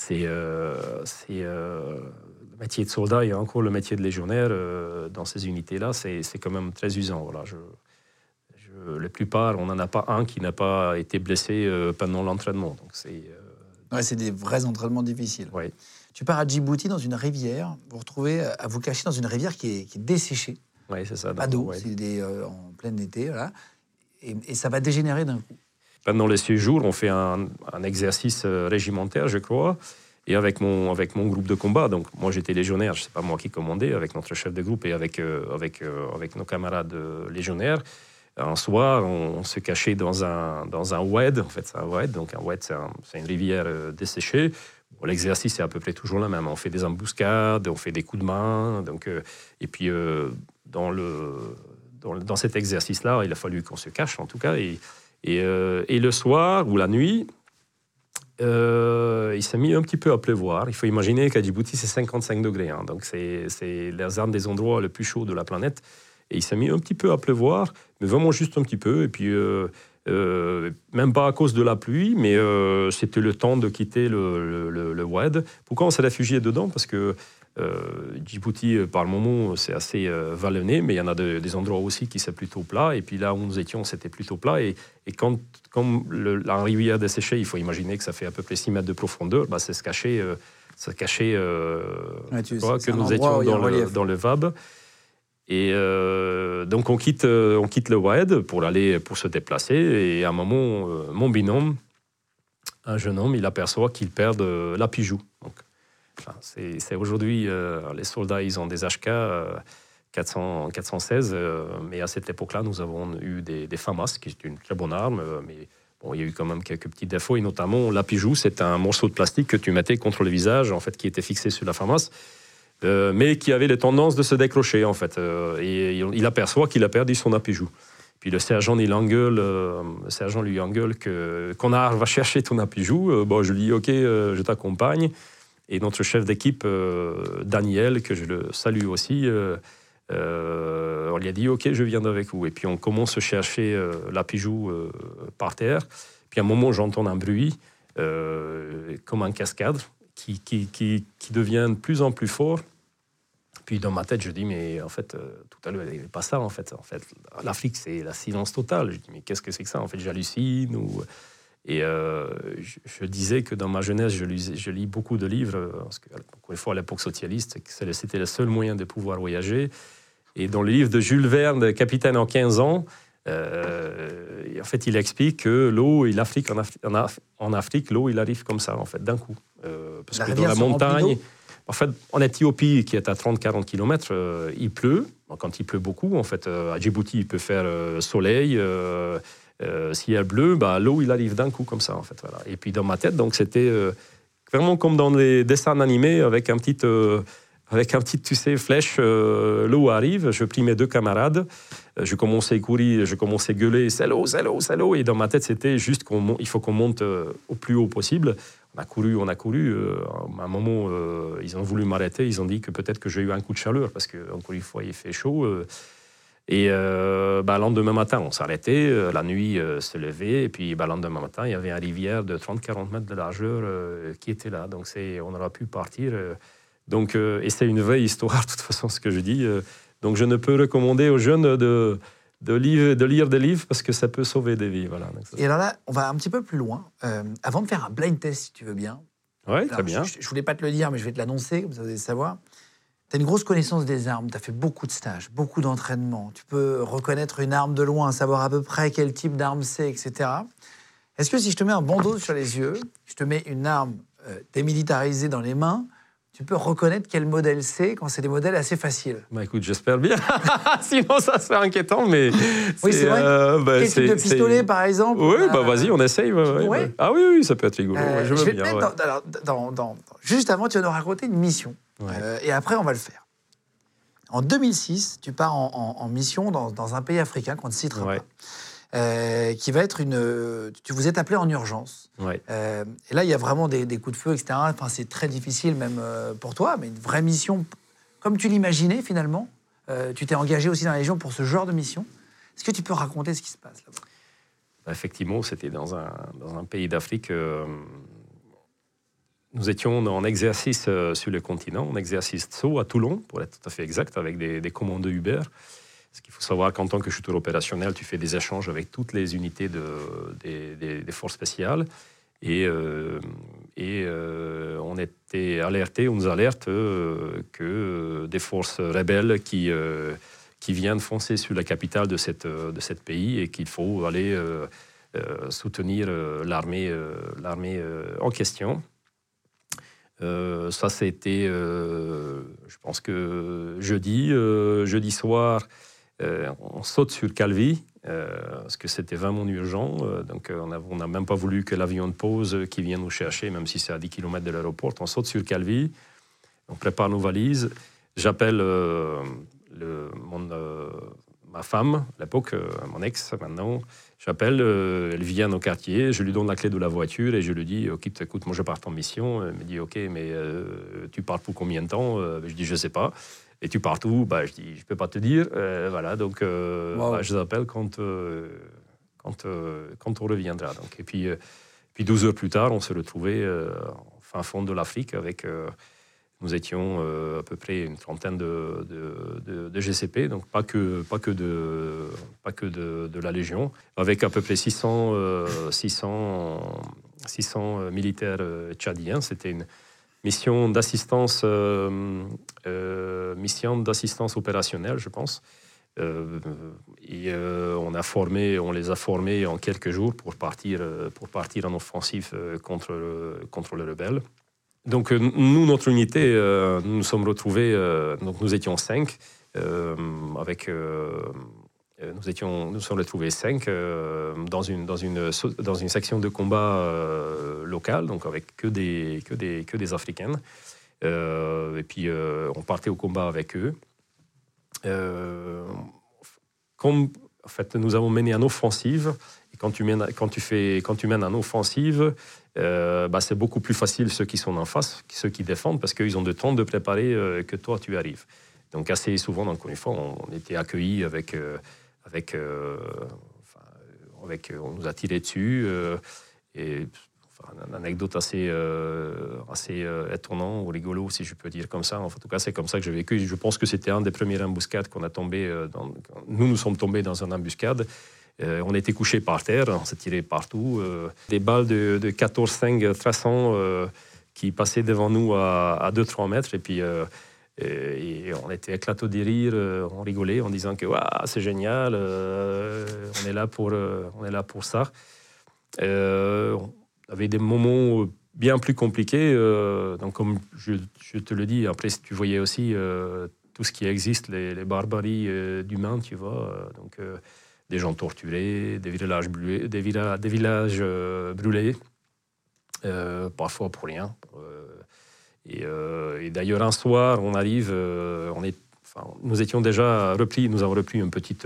le métier de soldat et encore le métier de légionnaire dans ces unités-là, c'est quand même très usant. Voilà. La plupart, on n'en a pas un qui n'a pas été blessé pendant l'entraînement. Donc c'est des vrais entraînements difficiles. Ouais. Tu pars à Djibouti dans une rivière, vous vous retrouvez à vous cacher dans une rivière qui est desséchée. Oui, c'est ça. Pas d'eau, c'est en plein été, voilà. Et ça va dégénérer d'un coup. Pendant les séjours, on fait un exercice régimentaire, je crois, et avec mon groupe de combat. Donc, moi, j'étais légionnaire, c'est pas moi qui commandais, avec notre chef de groupe et avec nos camarades légionnaires. Un soir, on se cachait dans un WED. En fait, c'est un WED. Donc, un WED, c'est une rivière desséchée. Bon, l'exercice est à peu près toujours le même. On fait des embuscades, on fait des coups de main. Donc, et puis, dans cet exercice-là, il a fallu qu'on se cache, en tout cas. Et le soir ou la nuit, il s'est mis un petit peu à pleuvoir. Il faut imaginer qu'à Djibouti, c'est 55 degrés. Hein, donc, c'est l'un des endroits les plus chauds de la planète. Et il s'est mis un petit peu à pleuvoir, mais vraiment juste un petit peu. Et puis, même pas à cause de la pluie, mais c'était le temps de quitter le WED. Pourquoi on s'est réfugié dedans? Parce que Djibouti, par moment, c'est assez vallonné, mais il y en a des endroits aussi qui sont plutôt plats. Et puis là où nous étions, c'était plutôt plat. Et comme la rivière desséchait, il faut imaginer que ça fait à peu près 6 mètres de profondeur, c'est se cacher que nous étions dans le Vab. Et donc on quitte le Oued pour se déplacer. Et à un moment, mon binôme, un jeune homme, il aperçoit qu'il perd la Pijou. Donc, c'est aujourd'hui, les soldats, ils ont des HK 416, mais à cette époque-là, nous avons eu des FAMAS, qui est une très bonne arme, mais bon, il y a eu quand même quelques petits défauts, et notamment la Pijou, c'est un morceau de plastique que tu mettais contre le visage, en fait, qui était fixé sur la FAMAS, mais qui avait les tendances de se décrocher, en fait, et il aperçoit qu'il a perdu son apijou. Puis le sergent lui engueule qu'on va chercher ton apijou. Je lui dis ok, je t'accompagne. Et notre chef d'équipe, Daniel, que je le salue aussi, on lui a dit ok, je viens avec vous. Et puis on commence à chercher l'apijou par terre. Puis à un moment, j'entends un bruit comme un cascade qui devient de plus en plus fort. Puis dans ma tête, je dis, mais en fait, tout à l'heure, il n'y avait pas ça, en fait. En fait, l'Afrique, c'est la silence totale. Je dis, mais qu'est-ce que c'est que ça? En fait, j'hallucine. Et je disais que dans ma jeunesse, je lis beaucoup de livres, parce que, encore une fois, à l'époque socialiste, c'était le seul moyen de pouvoir voyager. Et dans le livre de Jules Verne, Capitaine en 15 ans, en fait, il explique que l'eau et l'Afrique, en Afrique, l'eau, il arrive comme ça, en fait, d'un coup. Parce que dans la montagne... En fait, en Éthiopie, qui est à 30-40 km, il pleut. Quand il pleut beaucoup, en fait, à Djibouti, il peut faire soleil, ciel bleu. L'eau, il arrive d'un coup comme ça, en fait. Voilà. Et puis dans ma tête, donc c'était vraiment comme dans les dessins animés, avec un petit, tu sais, flèche. L'eau arrive. Je pris mes 2 camarades. Je commençais à courir, je commençais à gueuler, c'est l'eau, c'est l'eau, c'est l'eau. Et dans ma tête, c'était juste il faut qu'on monte au plus haut possible. On a couru. À un moment, ils ont voulu m'arrêter. Ils ont dit que peut-être que j'ai eu un coup de chaleur parce qu'encore une fois, il fait chaud. Et le lendemain matin, on s'arrêtait. La nuit se levait. Et puis, le lendemain matin, il y avait une rivière de 30-40 mètres de largeur qui était là. Donc, on aura pu partir. Et c'est une vraie histoire, de toute façon, ce que je dis. Donc, je ne peux recommander aux jeunes de lire des livres parce que ça peut sauver des vies. Voilà. Et alors là, on va un petit peu plus loin. Avant de faire un blind test, si tu veux bien. Oui, très bien. Je ne voulais pas te le dire, mais je vais te l'annoncer, comme ça vous allez savoir. Tu as une grosse connaissance des armes, tu as fait beaucoup de stages, beaucoup d'entraînements. Tu peux reconnaître une arme de loin, savoir à peu près quel type d'arme c'est, etc. Est-ce que si je te mets un bandeau sur les yeux, je te mets une arme démilitarisée dans les mains, tu peux reconnaître quel modèle c'est quand c'est des modèles assez faciles? Écoute, j'espère bien. Sinon, ça serait inquiétant, mais... Oui, c'est vrai. Quel type de pistolet, par exemple? Oui, vas-y, on essaye. Ouais. Ah oui, ça peut être rigolo. Je vais te mettre juste avant, tu vas nous raconter une mission. Ouais. Et après, on va le faire. En 2006, tu pars en mission dans un pays africain qu'on ne citera pas. Qui va être vous êtes appelé en urgence. Ouais. Et là, il y a vraiment des coups de feu, etc. Enfin, c'est très difficile même pour toi, mais une vraie mission, comme tu l'imaginais finalement. Tu t'es engagé aussi dans la Légion pour ce genre de mission. Est-ce que tu peux raconter ce qui se passe là-bas? Effectivement, c'était dans un pays d'Afrique. Nous étions en exercice sur le continent, en exercice saut à Toulon, pour être tout à fait exact, avec des commandos Uber. Parce qu'il faut savoir qu'en tant que shooter opérationnel, tu fais des échanges avec toutes les unités des forces spéciales. Et on était alertés, on nous alerte que des forces rebelles qui viennent foncer sur la capitale de cette pays et qu'il faut aller soutenir l'armée en question. Ça, c'était, je pense que jeudi soir, on saute sur Calvi, parce que c'était vraiment urgent. Donc, on n'a même pas voulu que l'avion de pause qui vient nous chercher, même si c'est à 10 km de l'aéroport. On saute sur Calvi, on prépare nos valises. J'appelle ma femme, à l'époque, mon ex, maintenant. J'appelle, elle vient au quartier, je lui donne la clé de la voiture et je lui dis, OK, écoute, moi je pars en mission. Elle me dit, OK, mais tu pars pour combien de temps? Je dis, je ne sais pas. Et tu pars où? Je dis, je ne peux pas te dire. Voilà, donc je l'appelle quand on reviendra. Donc, et puis 12 heures plus tard, on se retrouvait en fin fond de l'Afrique avec Nous étions à peu près une trentaine de GCP, donc pas que de la Légion, avec à peu près 600 militaires tchadiens. C'était une mission d'assistance opérationnelle, je pense. Et on les a formés en quelques jours pour partir en offensive contre le rebelle. Donc nous, notre unité, nous nous sommes retrouvés, donc nous étions 5, nous sommes retrouvés 5 dans une section de combat locale, donc avec que des Africaines. Et puis on partait au combat avec eux. En fait, nous avons mené en offensive. Et quand tu mènes en offensive, c'est beaucoup plus facile ceux qui sont en face, ceux qui défendent, parce qu'ils ont le temps de préparer que toi tu arrives. Donc assez souvent, encore une fois, on était accueillis on nous a tiré dessus. Une anecdote assez étonnante ou rigolo, si je peux dire comme ça. En tout cas, c'est comme ça que j'ai vécu. Je pense que c'était un des premières embuscades qu'on a tombé. Nous sommes tombés dans une embuscade. On était couchés par terre, on s'est tiré partout. Des balles de 14,5 traçants qui passaient devant nous à 2-3 mètres. Et puis, et on était éclatés de rire, on rigolait en disant que c'est génial, on est là pour ça. On avait des moments bien plus compliqués. Donc, comme je te le dis, après, tu voyais aussi tout ce qui existe, les barbaries d'humains, tu vois. Donc, des gens torturés, des villages brûlés, parfois pour rien. Et d'ailleurs, un soir, on arrive, nous étions déjà repris, nous avons repris une petite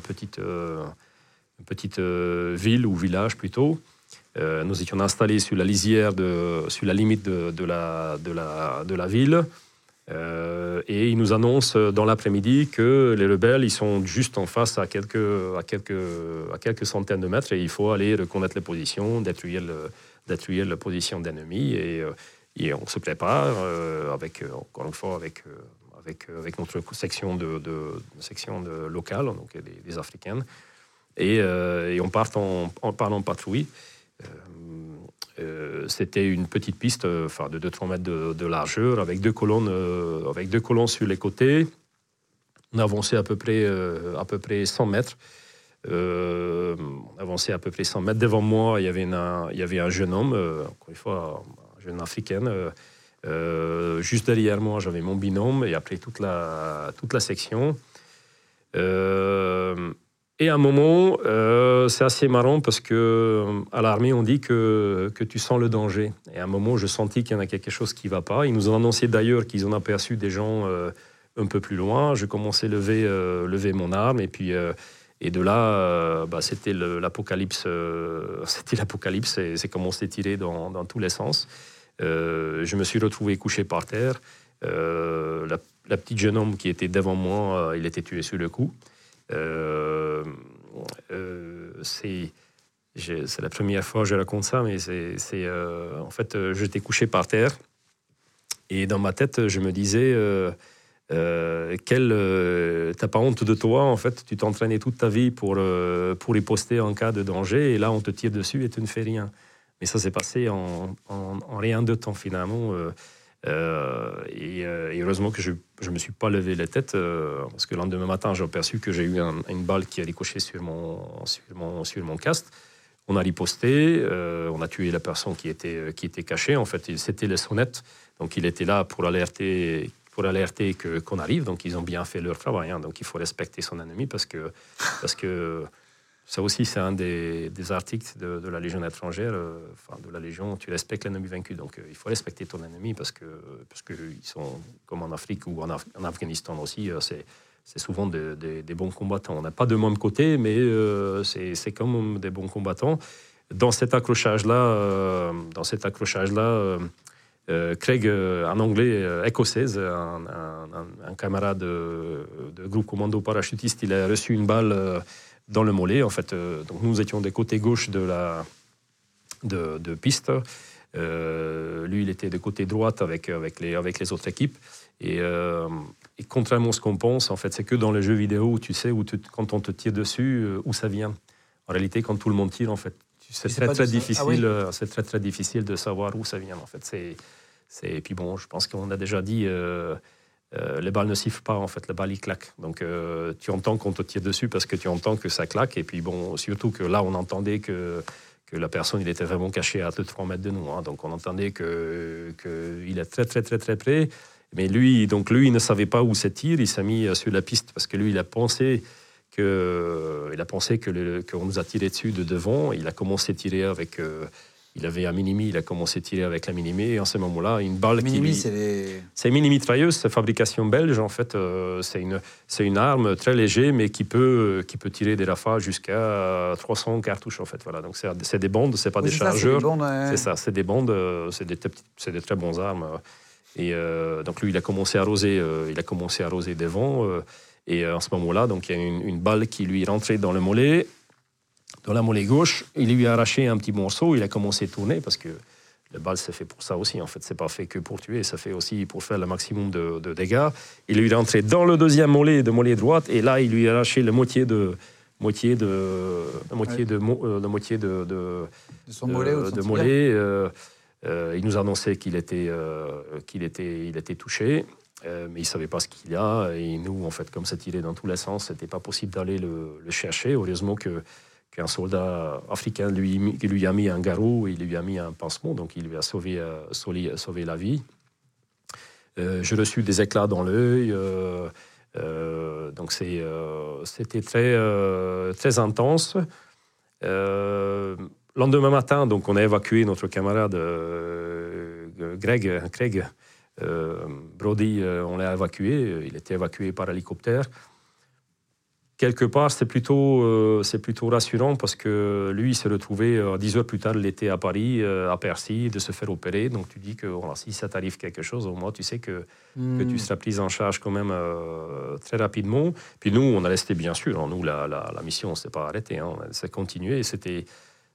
ville ou village plutôt. Nous étions installés sur la lisière, sur la limite de la ville. Et ils nous annoncent dans l'après-midi que les rebelles ils sont juste en face à quelques centaines de mètres et il faut aller reconnaître les positions, détruire la position d'ennemis et on se prépare encore une fois avec notre section de locale, donc des Africaines et on part en patrouille. C'était une petite piste de 2-3 mètres de largeur avec deux colonnes sur les côtés. On avançait à peu près 100 mètres. On avançait à peu près 100 mètres. Devant moi, il y avait un jeune homme, encore une fois, un jeune africain. Juste derrière moi, j'avais mon binôme et après toute la section. Et à un moment, c'est assez marrant parce qu'à l'armée, on dit que tu sens le danger. Et à un moment, je sentis qu'il y en a quelque chose qui ne va pas. Ils nous ont annoncé d'ailleurs qu'ils ont aperçu des gens un peu plus loin. Je commençais à lever mon arme. Et puis, et de là, c'était l'apocalypse. C'était l'apocalypse. Et c'est comme on s'est tiré dans tous les sens. Je me suis retrouvé couché par terre. La petite jeune homme qui était devant moi, il était tué sur le coup. C'est la première fois que je raconte ça, mais en fait, j'étais couché par terre et dans ma tête, je me disais t'as pas honte de toi, en fait, tu t'entraînais toute ta vie pour riposter en cas de danger et là, on te tire dessus et tu ne fais rien. Mais ça s'est passé en rien de temps, finalement. Et heureusement que je ne me suis pas levé la tête parce que le lendemain matin, j'ai aperçu que j'ai eu une balle qui a ricoché sur mon casque. On a riposté, on a tué la personne qui était cachée. En fait, c'était le sonnette. Donc, il était là pour alerter qu'on arrive. Donc, ils ont bien fait leur travail. Hein. Donc, il faut respecter son ennemi parce que ça aussi, c'est un des articles de la Légion étrangère, de la Légion, tu respectes l'ennemi vaincu. Donc, il faut respecter ton ennemi parce que ils sont, comme en Afrique ou en Afghanistan aussi, c'est souvent des bons combattants. On n'a pas de même côté, mais c'est comme des bons combattants. Dans cet accrochage-là, Craig, un Anglais écossais, un camarade de groupe commando parachutiste, il a reçu une balle dans le mollet. En fait, donc nous étions des côtés gauche de piste. Lui, il était de côté droite avec les autres équipes. Et contrairement à ce qu'on pense, en fait, c'est que dans les jeux vidéo, tu sais, quand on te tire dessus, où ça vient. En réalité, quand tout le monde tire, en fait, c'est très difficile. Ah oui. C'est très difficile de savoir où ça vient. En fait, et puis bon, je pense qu'on a déjà dit. Les balles ne sifflent pas, en fait, les balles, ils claquent. Donc, tu entends qu'on te tire dessus parce que tu entends que ça claque. Et puis, bon, surtout que là, on entendait que la personne, il était vraiment caché à 2-3 mètres de nous. Hein. Donc, on entendait qu'il est très près. Mais lui, il ne savait pas où se tire. Il s'est mis sur la piste parce que lui, il a pensé qu'on nous a tiré dessus de devant. Il a commencé à tirer avec... il avait un minimi, il a commencé à tirer avec la minimi, et en ce moment-là, une balle c'est une mini-mitrailleuse, c'est fabrication belge, en fait. C'est une arme très légère, mais qui peut tirer des rafales jusqu'à 300 cartouches, en fait. Voilà. Donc, c'est des bandes, c'est pas des chargeurs. C'est ça, c'est des bandes, c'est des très bons armes. Et donc, lui, il a commencé à arroser devant. Et en ce moment-là, donc, il y a une balle qui lui est rentrée dans le mollet, dans la mollet gauche. Il lui a arraché un petit morceau. Il a commencé à tourner parce que la balle, c'est fait pour ça aussi. En fait, c'est pas fait que pour tuer, ça fait aussi pour faire le maximum de dégâts. Il lui est rentré dans le deuxième mollet, de mollet droite, et là, il lui a arraché la moitié de son mollet. De mollet. Il nous a annoncé qu'il était touché. Mais il ne savait pas ce qu'il y a. Et nous, en fait, comme ça tirait dans tous les sens, ce n'était pas possible d'aller le chercher. Heureusement qu'un soldat africain lui a mis un garrot, il lui a mis un pansement, donc il lui a sauvé la vie. J'ai reçu des éclats dans l'œil. Donc c'était très intense. Lendemain matin, donc, on a évacué notre camarade Craig. Brody, on l'a évacué. Il était évacué par hélicoptère. Quelque part, c'est plutôt rassurant parce que lui, il s'est retrouvé 10 heures plus tard, il était à Paris, à Percy, de se faire opérer. Donc, tu dis que voilà, si ça t'arrive quelque chose, au moins, tu sais que tu seras pris en charge quand même très rapidement. Puis nous, on a resté, bien sûr. Hein, nous, la mission, on ne s'est pas arrêté. Hein, on s'est continué. Et c'était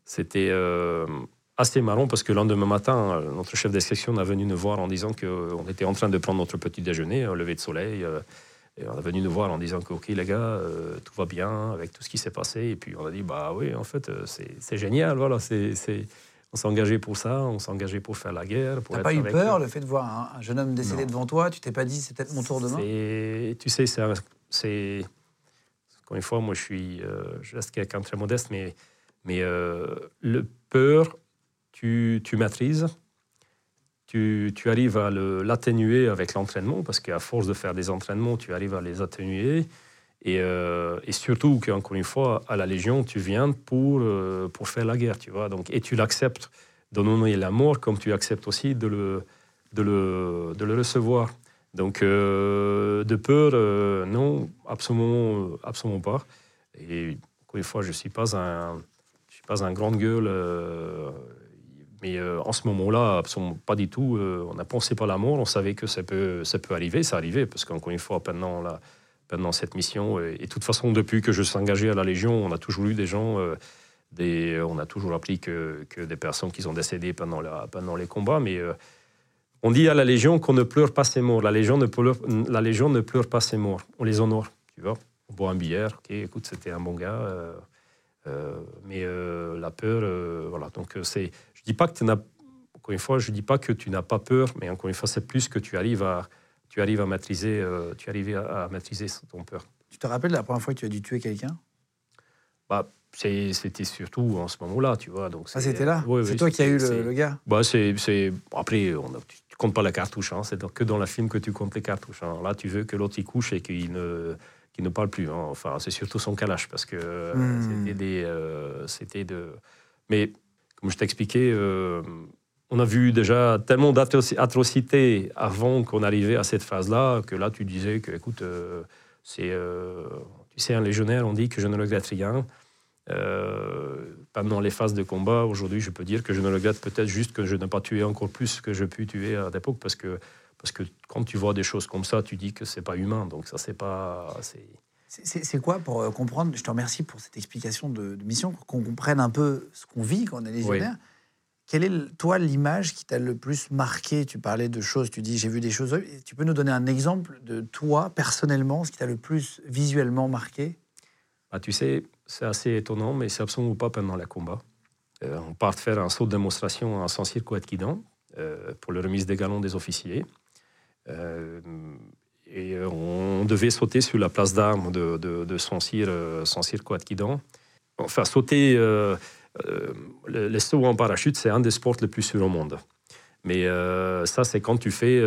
assez marrant parce que le lendemain matin, notre chef de section est venu nous voir en disant qu'on était en train de prendre notre petit déjeuner, un lever de soleil. Et on est venu nous voir en disant que, OK, les gars, tout va bien avec tout ce qui s'est passé. Et puis on a dit, bah oui, en fait, c'est génial. Voilà, on s'est engagé pour ça, on s'est engagé pour faire la guerre. T'as pas eu peur, le fait de voir un jeune homme décédé devant toi? Tu t'es pas dit, c'est peut-être mon tour demain? Tu sais, c'est encore une fois, moi, je reste quelqu'un de très modeste, mais le peur, tu maîtrises. Tu arrives à l'atténuer avec l'entraînement, parce qu'à force de faire des entraînements, tu arrives à les atténuer. Et surtout qu'encore une fois, à la Légion, tu viens pour faire la guerre, tu vois. Donc, et tu l'acceptes d'honorer la mort, comme tu acceptes aussi de le recevoir. Donc, de peur, non, absolument pas. Et encore une fois, je ne suis pas un grande gueule. Mais en ce moment-là, pas du tout. On n'a pensé pas à la mort. On savait que ça peut arriver. Ça arrivait, parce qu'encore une fois, pendant cette mission, et de toute façon, depuis que je suis engagé à la Légion, on a toujours eu des gens, on a toujours appris que des personnes qui sont décédées pendant les combats. Mais on dit à la Légion qu'on ne pleure pas ses morts. La Légion ne pleure pas ses morts. On les honore, tu vois. On boit un bière. OK, écoute, c'était un bon gars. Mais la peur, voilà. Donc, je dis pas que encore une fois, je dis pas que tu n'as pas peur, mais encore une fois, c'est plus que tu arrives à maîtriser ton peur. Tu te rappelles la première fois que tu as dû tuer quelqu'un? Bah, c'était surtout en ce moment-là, tu vois. Donc c'était là. C'est toi qui as eu le gars. Bah, après, tu comptes pas la cartouche. Hein, c'est que dans le film que tu comptes les cartouches. Hein. Là, tu veux que l'autre y couche et qu'il ne parle plus. Hein. Enfin, c'est surtout son calage, parce que Mais comme je t'expliquais, on a vu déjà tellement d'atrocités avant qu'on arrivait à cette phase-là, que là, tu disais que, écoute, tu sais, un légionnaire, on dit que je ne regrette rien. Pendant les phases de combat, aujourd'hui, je peux dire que je ne regrette peut-être juste que je n'ai pas tué encore plus que je pu tuer à l'époque, parce que quand tu vois des choses comme ça, tu dis que c'est pas humain. Donc ça, c'est pas... C'est quoi, pour comprendre, je te remercie pour cette explication de mission, qu'on comprenne un peu ce qu'on vit quand on est légionnaire. Oui. quelle est, toi, l'image qui t'a le plus marqué? Tu parlais de choses, tu dis j'ai vu des choses. Tu peux nous donner un exemple de toi, personnellement, ce qui t'a le plus visuellement marqué? Tu sais, c'est assez étonnant, mais c'est absolument pas pendant le combat. On part faire un saut de démonstration à San Circo Atquidan pour la remise des galons des officiers. Et on devait sauter sur la place d'armes de San Circo Atquidan. Enfin, sauter... les sauts en parachute, c'est un des sports les plus sûrs au monde. Mais ça, c'est quand tu fais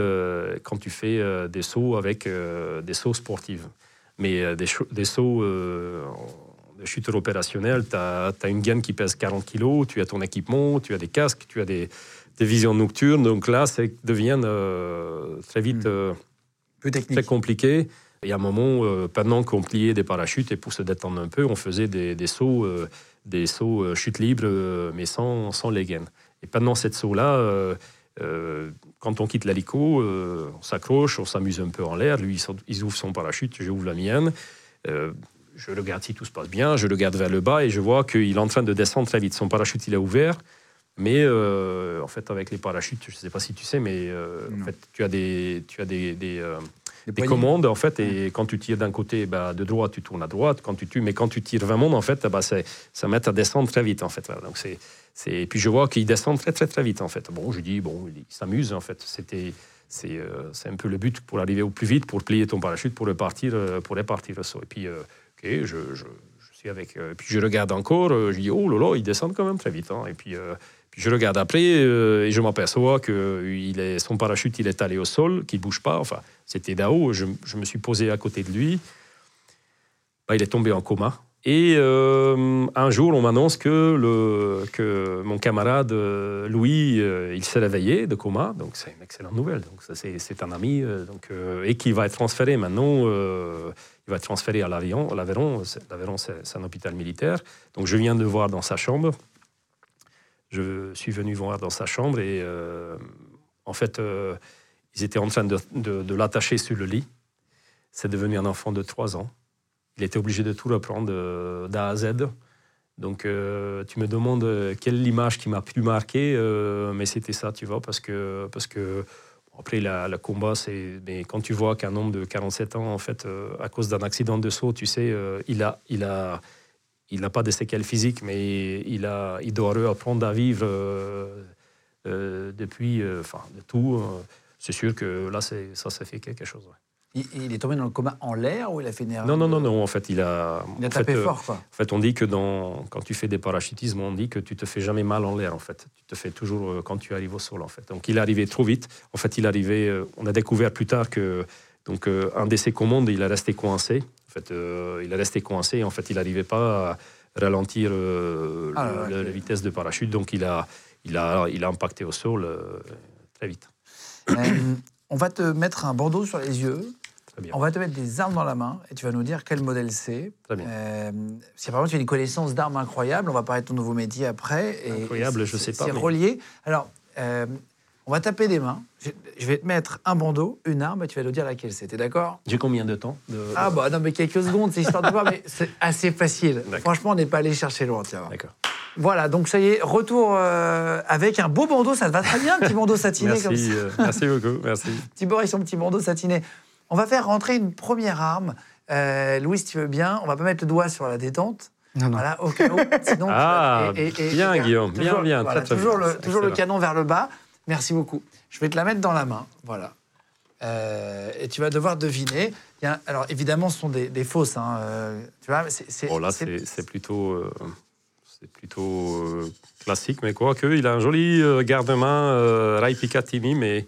des sauts avec des sauts sportifs. Mais des sauts de chuteur opérationnel, tu as une gaine qui pèse 40 kilos, tu as ton équipement, tu as des casques, tu as des visions nocturnes. Donc là, ça devient très vite plus technique, très compliqué. Il y a un moment, pendant qu'on pliait des parachutes, et pour se détendre un peu, on faisait des sauts chute libre, mais sans les gaines. Et pendant cette saut-là, quand on quitte l'hélico, on s'accroche, on s'amuse un peu en l'air. Lui, il ouvre son parachute, j'ouvre la mienne. Je regarde si tout se passe bien, je regarde vers le bas et je vois qu'il est en train de descendre très vite. Son parachute, il est ouvert. Mais en fait, avec les parachutes, je ne sais pas si tu sais, mais en fait, tu as des commandes, en fait, et quand tu tires d'un côté, de droite, tu tournes à droite. Mais quand tu tires vraiment, en fait, ça met à descendre très vite, en fait. Voilà. Donc et puis je vois qu'il descend très, très, très vite, en fait. Bon, je dis, il s'amuse, en fait. C'est un peu le but pour arriver au plus vite, pour plier ton parachute, pour répartir le saut. Et puis, je suis avec... puis je regarde encore, je dis, oh là là, il descend quand même très vite. Hein. Et puis je regarde après et je m'aperçois que son parachute il est allé au sol, qu'il ne bouge pas. Enfin, c'était d'en-haut. Je me suis posé à côté de lui. Il est tombé en coma. Et un jour, on m'annonce que mon camarade Louis, il s'est réveillé de coma. Donc, c'est une excellente nouvelle. Donc, ça, c'est un ami. Et qui va être transféré maintenant. Il va être transféré à l'Aveyron. L'Aveyron, c'est un hôpital militaire. Donc, je viens de le voir dans sa chambre. Je suis venu voir dans sa chambre et en fait, ils étaient en train de l'attacher sur le lit. C'est devenu un enfant de 3 ans. Il était obligé de tout reprendre d'A à Z. Donc, tu me demandes quelle est l'image qui m'a plus marqué, mais c'était ça, tu vois, parce que après, le combat, mais quand tu vois qu'un homme de 47 ans, en fait, à cause d'un accident de saut, tu sais, il n'a pas de séquelles physiques, mais il doit réapprendre à vivre depuis, de tout. C'est sûr que là, ça fait quelque chose. Ouais. Il est tombé dans le coma en l'air ou il a fait une erreur? Non. En fait, il a tapé fort, quoi. En fait, on dit que quand tu fais des parachutismes, on dit que tu te fais jamais mal en l'air, en fait. Tu te fais toujours quand tu arrives au sol, en fait. Donc, il est arrivé trop vite. En fait, on a découvert plus tard que un de ses commandes, il est resté coincé. En fait, il est resté coincé. En fait, il n'arrivait pas à ralentir la vitesse de parachute. Donc, il a impacté au sol très vite. On va te mettre un bandeau sur les yeux. Très bien. On va te mettre des armes dans la main et tu vas nous dire quel modèle c'est. Très bien. Si apparemment tu as une connaissance d'armes incroyable, on va parler de ton nouveau métier après. Incroyable, je ne sais pas. C'est relié. Alors, on va taper des mains. Je vais te mettre un bandeau, une arme, et tu vas nous dire laquelle c'est. T'es d'accord? J'ai combien de temps Non, mais quelques secondes, c'est histoire de voir, mais c'est assez facile. D'accord. Franchement, on n'est pas allé chercher loin, tiens. D'accord. Voilà, donc ça y est, retour avec un beau bandeau, ça te va très bien, un petit bandeau satiné comme ça. Merci beaucoup, merci. Petit Boris, son petit bandeau satiné. On va faire rentrer une première arme. Louis, si tu veux bien, on va pas mettre le doigt sur la détente. Non. Voilà, au cas où. Sinon, bien, Guillaume, bien. Voilà, très toujours bien. toujours le canon vers le bas. Merci beaucoup. Je vais te la mettre dans la main, voilà. Et tu vas devoir deviner. Alors, évidemment, ce sont des fausses. Hein, tu vois, c'est plutôt... C'est plutôt classique, mais quoique, il a un joli garde-main Rai Picatinny, mais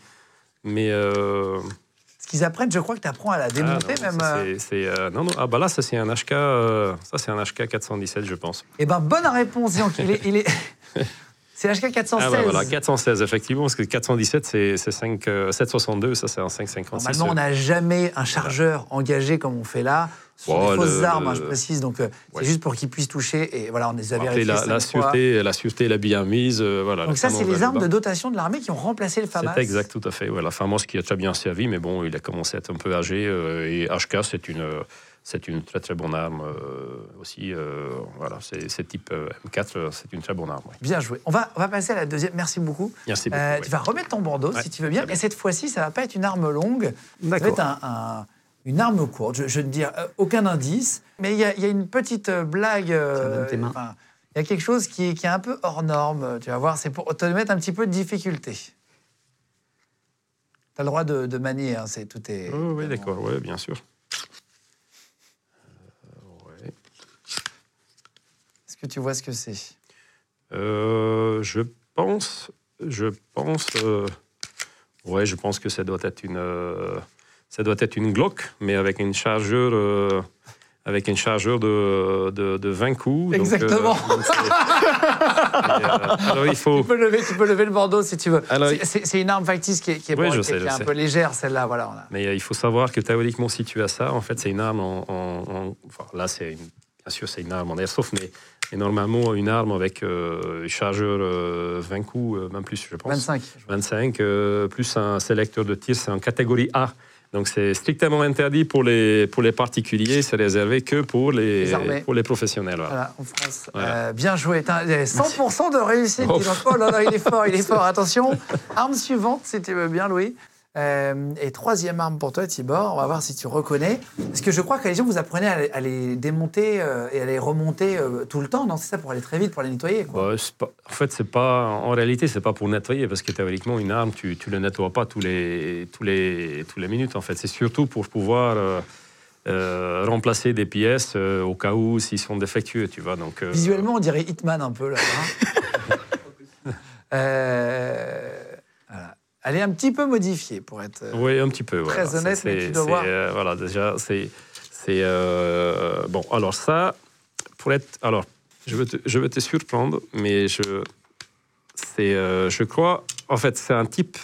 ce qu'ils apprennent, je crois que tu apprends à la démonter même. Là, ça c'est un HK, c'est un HK 417, je pense. Eh ben, bonne réponse, donc il est... C'est HK 416. Voilà, 416, effectivement, parce que 417, c'est 762, ça c'est un 556. Normalement, on n'a jamais un chargeur engagé comme on fait là. Ce sont des fausses armes, je précise, donc c'est juste pour qu'ils puissent toucher. Et voilà, on les a vérifiées. La sûreté, la bien mise. Voilà, donc ça, c'est les armes de dotation de l'armée qui ont remplacé le FAMAS. C'est exact, tout à fait. Ouais, la FAMAS qui a très bien servi, mais bon, il a commencé à être un peu âgé. Et HK, c'est une très très bonne arme aussi. Voilà, c'est type M4, c'est une très bonne arme. Oui. Bien joué. On va passer à la deuxième. Merci beaucoup. Merci beaucoup. Tu vas remettre ton bandeau, si tu veux bien. Et cette fois-ci, ça ne va pas être une arme longue. D'accord. Ça va être une arme courte. Je ne dis aucun indice. Mais il y a une petite blague. Il y a quelque chose qui est un peu hors norme. Tu vas voir, c'est pour te mettre un petit peu de difficulté. Tu as le droit de manier. Hein, tout est. Oui, d'accord. Oui, bien sûr. Est-ce que tu vois ce que c'est? Je pense que ça doit être une Glock, mais avec une chargeur de 20 coups. Exactement. Alors il faut... tu peux lever le bandeau si tu veux. Alors, c'est une arme factice qui est un peu légère, celle-là. Voilà. Mais il faut savoir que théoriquement, si tu as ça, en fait, c'est une arme là, bien sûr, c'est une arme en airsoft, mais normalement, une arme avec chargeur 20 coups, même plus, je pense. 25, plus un sélecteur de tir, c'est en catégorie A. Donc, c'est strictement interdit pour les particuliers, c'est réservé que pour les professionnels. Voilà, en France. Voilà. Bien joué. 100% de réussite. Oh là, il est fort. Attention, arme suivante, si tu veux bien, Louis. Et troisième arme pour toi, Tibor, on va voir si tu reconnais. Parce que je crois qu'à Légion, vous apprenez à les démonter et à les remonter tout le temps, non? C'est ça, pour aller très vite, pour les nettoyer, quoi. En réalité, c'est pas pour nettoyer, parce que théoriquement, une arme, tu le nettoies pas tous les minutes, en fait. C'est surtout pour pouvoir remplacer des pièces au cas où s'ils sont défectueux, tu vois. Donc, visuellement, on dirait Hitman un peu, là. Voilà. Elle est un petit peu modifiée, pour être oui, un petit peu, très honnête, mais tu dois voir. Voilà, déjà, bon, alors ça, alors, je vais te surprendre, mais je crois, en fait, c'est un type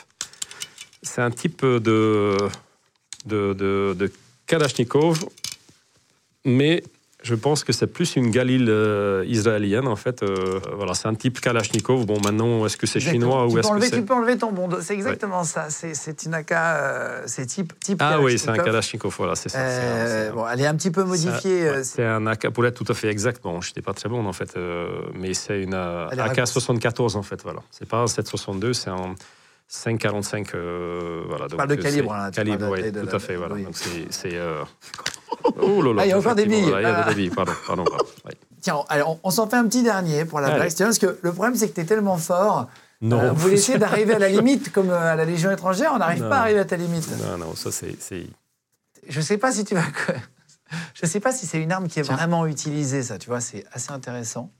de Kalachnikov, mais je pense que c'est plus une Galil israélienne, en fait. Voilà, c'est un type Kalachnikov. Bon, maintenant, est-ce que c'est chinois ou est-ce que c'est... Tu peux enlever ton bandeau. C'est exactement ça. C'est une AK, c'est type oui, c'est un Kalachnikov, voilà, c'est ça. Bon, elle est un petit peu modifiée. C'est un AK, pour être tout à fait exact. Bon, je n'étais pas très bon, en fait. Mais c'est une AK-74, en fait, voilà. C'est pas un 7,62, c'est un 5,45, voilà. Tu parles de calibre, là. Calibre, oui, tout à fait, voilà. Oui. Donc, c'est... Oh là là, il y a encore des billes. Il y a des billes, pardon. Oui. Tiens, on s'en fait un petit dernier pour la blague. Parce que le problème, c'est que tu es tellement fort. Non. Vous essayez d'arriver à la limite, comme à la Légion étrangère, on n'arrive pas à arriver à ta limite. Non, ça c'est... Je sais pas si tu vas... Je sais pas si c'est une arme qui est vraiment utilisée, ça, tu vois, c'est assez intéressant.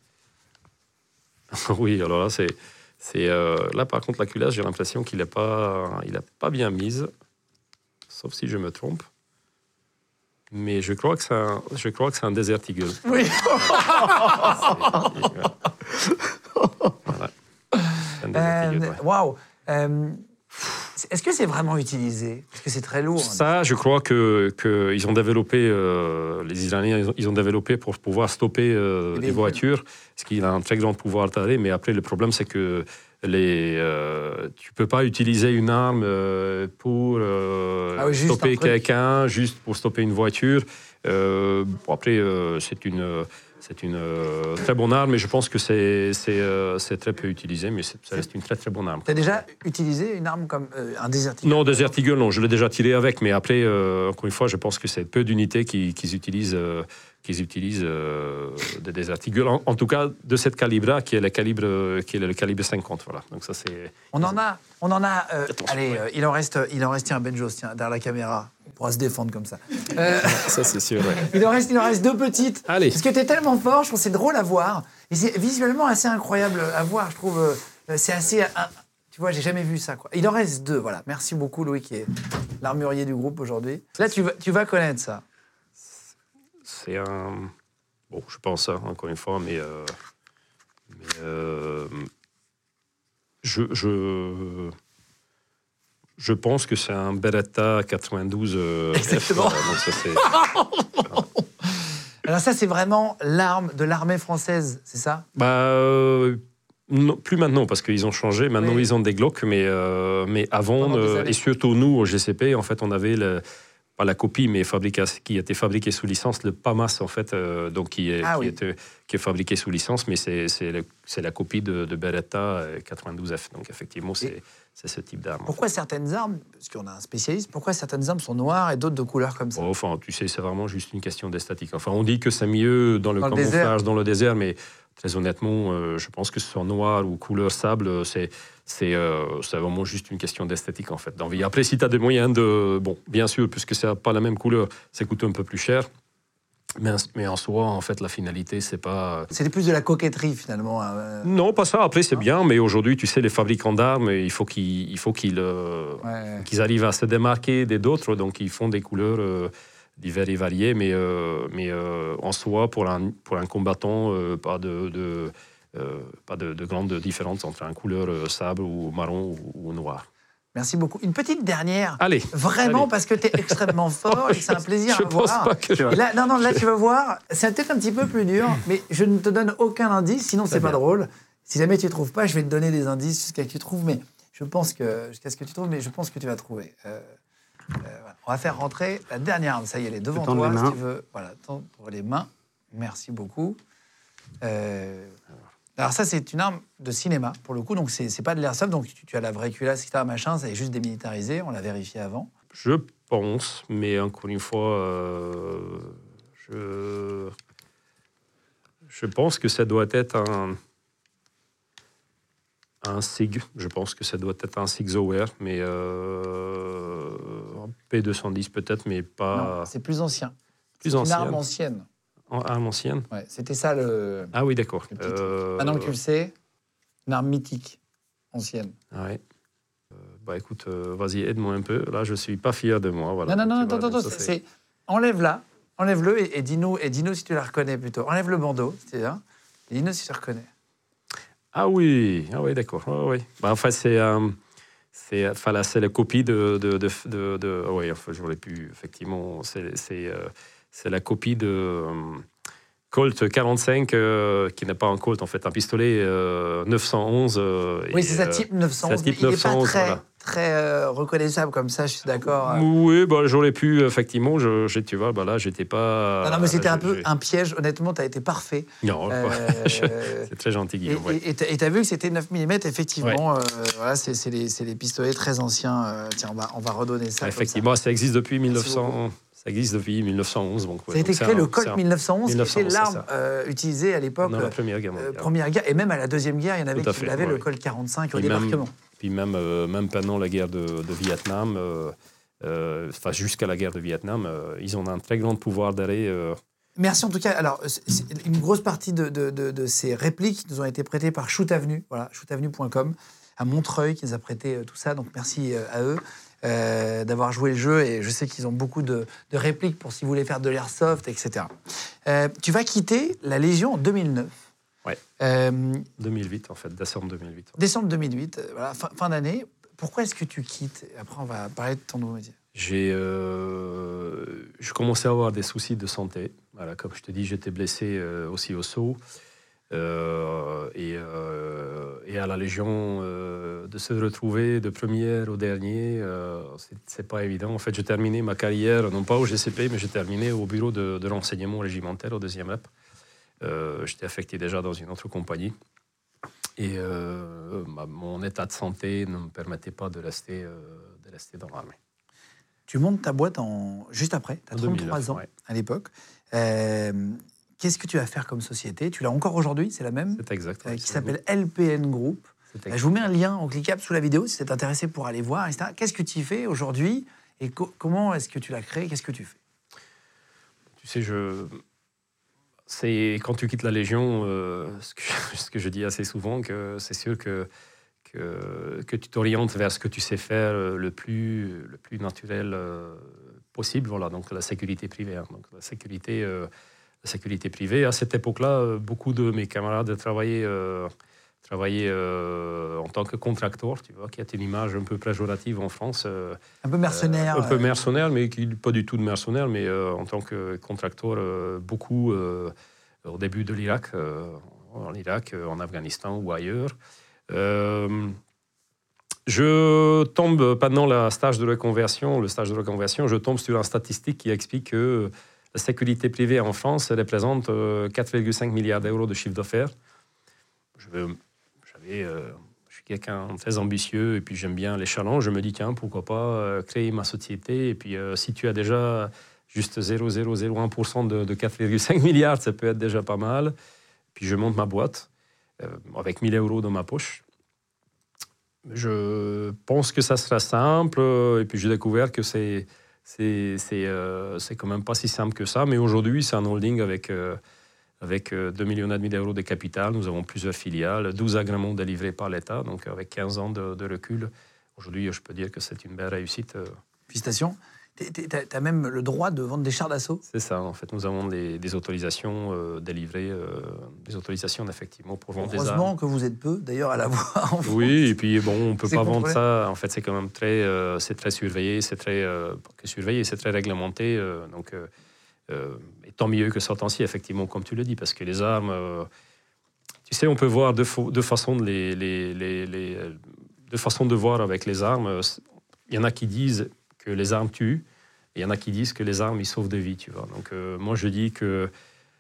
Oui, alors là, là, par contre, la culasse, j'ai l'impression qu'il n'a pas bien mise, sauf si je me trompe. Mais je crois que c'est un Desert Eagle. Oui. Waouh. Est-ce que c'est vraiment utilisé? Parce que c'est très lourd. Ça, je crois qu'ils ont développé, les Israéliens, ils ont développé pour pouvoir stopper les voitures, ce qui a un très grand pouvoir d'arrêt. Mais après, le problème, c'est que tu peux pas utiliser une arme pour stopper quelqu'un, juste pour stopper une voiture. Après, c'est une très bonne arme, mais je pense que c'est très peu utilisé, mais ça reste une très très bonne arme. Tu as déjà utilisé une arme comme un Desert Eagle? Non, Desert Eagle, non, je l'ai déjà tiré avec, mais après, encore une fois, je pense que c'est peu d'unités qu'ils utilisent des Desert Eagle, en tout cas de cette calibre-là, qui est le calibre 50. Voilà. Donc ça, c'est... On en a allez, ouais. il en reste un Benjos, tiens, derrière la caméra. On pourra se défendre comme ça. Ça, c'est sûr, ouais. Il en reste deux petites. Allez. Parce que tu es tellement fort, je trouve que c'est drôle à voir. Et c'est visuellement assez incroyable à voir, je trouve. C'est assez... Tu vois, j'ai jamais vu ça, quoi. Il en reste deux, voilà. Merci beaucoup, Louis, qui est l'armurier du groupe aujourd'hui. Là, tu vas connaître ça. C'est un... Bon, je pense ça, encore une fois, mais je pense que c'est un Beretta 92 Exactement. F. Donc ça, c'est... Alors ça, c'est vraiment l'arme de l'armée française, c'est ça? Non, plus maintenant, parce qu'ils ont changé. Maintenant, ils ont des Glock, mais avant, et surtout nous, au GCP, en fait, on avait pas la copie, mais qui a été fabriquée sous licence, le PAMAS, en fait, donc qui est fabriqué sous licence, mais c'est la copie de Beretta 92F. Donc, effectivement, c'est ce type d'arme. Pourquoi certaines armes, parce qu'on a un spécialiste, pourquoi certaines armes sont noires et d'autres de couleur comme ça? Enfin, tu sais, c'est vraiment juste une question d'esthétique. Enfin, on dit que c'est mieux dans le camouflage, dans le désert, mais très honnêtement, je pense que ce soit noir ou couleur sable, c'est vraiment juste une question d'esthétique, en fait, d'envie. Après, si tu as des moyens de... Bon, bien sûr, puisque ça n'a pas la même couleur, ça coûte un peu plus cher. Mais en soi, en fait, la finalité, c'est pas... C'était plus de la coquetterie, finalement. Non, pas ça. Après, c'est bien, mais aujourd'hui, tu sais, les fabricants d'armes, il faut qu'ils arrivent à se démarquer des d'autres, donc ils font des couleurs diverses et variées, mais en soi, pour un combattant, pas de grande différence entre une couleur sable ou marron ou noir. Merci beaucoup. Une petite dernière. Allez. Vraiment, parce que tu es extrêmement fort et c'est un plaisir à voir. Je pense pas que je... Là, là, tu vas voir, c'est peut-être un petit peu plus dur, mais je ne te donne aucun indice, sinon c'est pas drôle. Si jamais tu ne trouves pas, je vais te donner des indices jusqu'à ce que tu trouves, mais je pense que tu vas trouver. Voilà. On va faire rentrer la dernière arme. Ça y est, elle est devant toi, si tu veux. Voilà, tendre les mains. Merci beaucoup. Alors ça, c'est une arme de cinéma, pour le coup, donc c'est pas de l'airsoft, donc tu as la vraie culasse, etc., machin, ça est juste démilitarisé, on l'a vérifié avant. Je pense, mais encore une fois, je pense que ça doit être un SIG, je pense que ça doit être un SIG Zauer, mais P210 peut-être, mais pas... Non, c'est plus ancien. C'est une arme ancienne. Arme ancienne. Ouais, c'était ça le... Ah oui, d'accord. Maintenant que tu le sais, une arme mythique, ancienne. Ouais. Écoute, vas-y, aide-moi un peu. Là, je suis pas fier de moi. Voilà. Non, attends. Enlève-la, enlève-le et dis-nous si tu la reconnais plutôt. Enlève le bandeau, c'est-à-dire, et dis-nous si tu la reconnais. Ah oui, d'accord. Oh, oui. Enfin, c'est la copie de oui, enfin, j'aurais pu, effectivement, c'est la copie de Colt 45, qui n'est pas un Colt, en fait, un pistolet 911. Oui, c'est ça, type 911. Type il n'est pas 911, très reconnaissable comme ça, je suis d'accord. Oui, j'aurais pu, effectivement. Tu vois, là, j'étais pas... Non, mais c'était un peu un piège. Honnêtement, tu as été parfait. Non, c'est très gentil, Guillaume. Et tu as vu que c'était 9 mm, effectivement. Ouais. Voilà, c'est les pistolets très anciens. Tiens, on va redonner ça. Effectivement, ça existe depuis 1900... Ça existe depuis 1911. Donc, ça a été créé le Colt 1911, qui était l'arme utilisée à l'époque. Dans la Première Guerre mondiale. Première guerre, et même à la Deuxième Guerre, il y en avait qui l'avaient, le Colt 45 au débarquement. Puis même pendant la guerre de Vietnam, jusqu'à la guerre de Vietnam, ils ont un très grand pouvoir d'arrêt. Merci en tout cas. Alors, une grosse partie de ces répliques nous ont été prêtées par Shoot Avenue, voilà, shootavenue.com, à Montreuil, qui nous a prêté tout ça. Donc, merci à eux. D'avoir joué le jeu, et je sais qu'ils ont beaucoup de répliques pour si vous voulez faire de l'airsoft, etc. Tu vas quitter la Légion en 2009. Ouais. 2008, en fait, décembre 2008. Décembre 2008, voilà, fin d'année. Pourquoi est-ce que tu quittes? Après, on va parler de ton nouveau métier. Je commençais à avoir des soucis de santé. Voilà, comme je te dis, j'étais blessé aussi au saut. Et à la Légion, de se retrouver de première au dernier, c'est pas évident. En fait, j'ai terminé ma carrière, non pas au GCP, mais j'ai terminé au bureau de renseignement régimentaire, au 2e rep. J'étais affecté déjà dans une autre compagnie. Et mon état de santé ne me permettait pas de rester dans l'armée. Tu montes ta boîte juste après, tu as 33 ans à l'époque. Qu'est-ce que tu vas faire comme société? Tu l'as encore aujourd'hui, c'est la même? C'est exact. Qui s'appelle LPN Group. Je vous mets un lien en cliquable sous la vidéo si vous êtes intéressé pour aller voir, etc. Qu'est-ce que tu fais aujourd'hui et comment est-ce que tu l'as créé? Qu'est-ce que tu fais? Tu sais, c'est quand tu quittes la Légion, ce que je dis assez souvent, que c'est sûr que tu t'orientes vers ce que tu sais faire le plus naturel possible. Voilà, donc la sécurité privée. Donc la sécurité privée. À cette époque-là, beaucoup de mes camarades travaillaient en tant que contracteur, tu vois, qui a une image un peu péjorative en France. Un peu mercenaire. Un peu mercenaire, mais qui pas du tout de mercenaire, mais en tant que contracteur, beaucoup au début de l'Irak, en Irak, en Afghanistan ou ailleurs. Je tombe pendant le stage de reconversion, je tombe sur une statistique qui explique que la sécurité privée en France représente 4,5 milliards d'euros de chiffre d'affaires. Je suis quelqu'un de très ambitieux et puis j'aime bien les challenges. Je me dis, tiens, pourquoi pas créer ma société. Et puis, si tu as déjà juste 0,001% de 4,5 milliards, ça peut être déjà pas mal. Puis, je monte ma boîte avec 1 000 euros dans ma poche. Je pense que ça sera simple. Et puis, j'ai découvert que c'est quand même pas si simple que ça. Mais aujourd'hui, c'est un holding avec 2,5 millions d'euros de capital. Nous avons plusieurs filiales, 12 agréments délivrés par l'État, donc avec 15 ans de recul. Aujourd'hui, je peux dire que c'est une belle réussite. Félicitations. Tu as même le droit de vendre des chars d'assaut? C'est ça, en fait. Nous avons des autorisations délivrées, des autorisations effectivement pour vendre des armes. Heureusement que vous êtes peu, d'ailleurs, à l'avoir en France. Oui, et puis bon, on ne peut pas contrôlé. vendre ça. En fait, c'est quand même c'est très surveillé, c'est très réglementé. Et tant mieux que ce soit ainsi, effectivement, comme tu le dis, parce que les armes, tu sais, on peut voir deux façons de voir avec les armes. Il y en a qui disent que les armes tuent, et il y en a qui disent que les armes, ils sauvent des vies, tu vois. Donc, moi, je dis que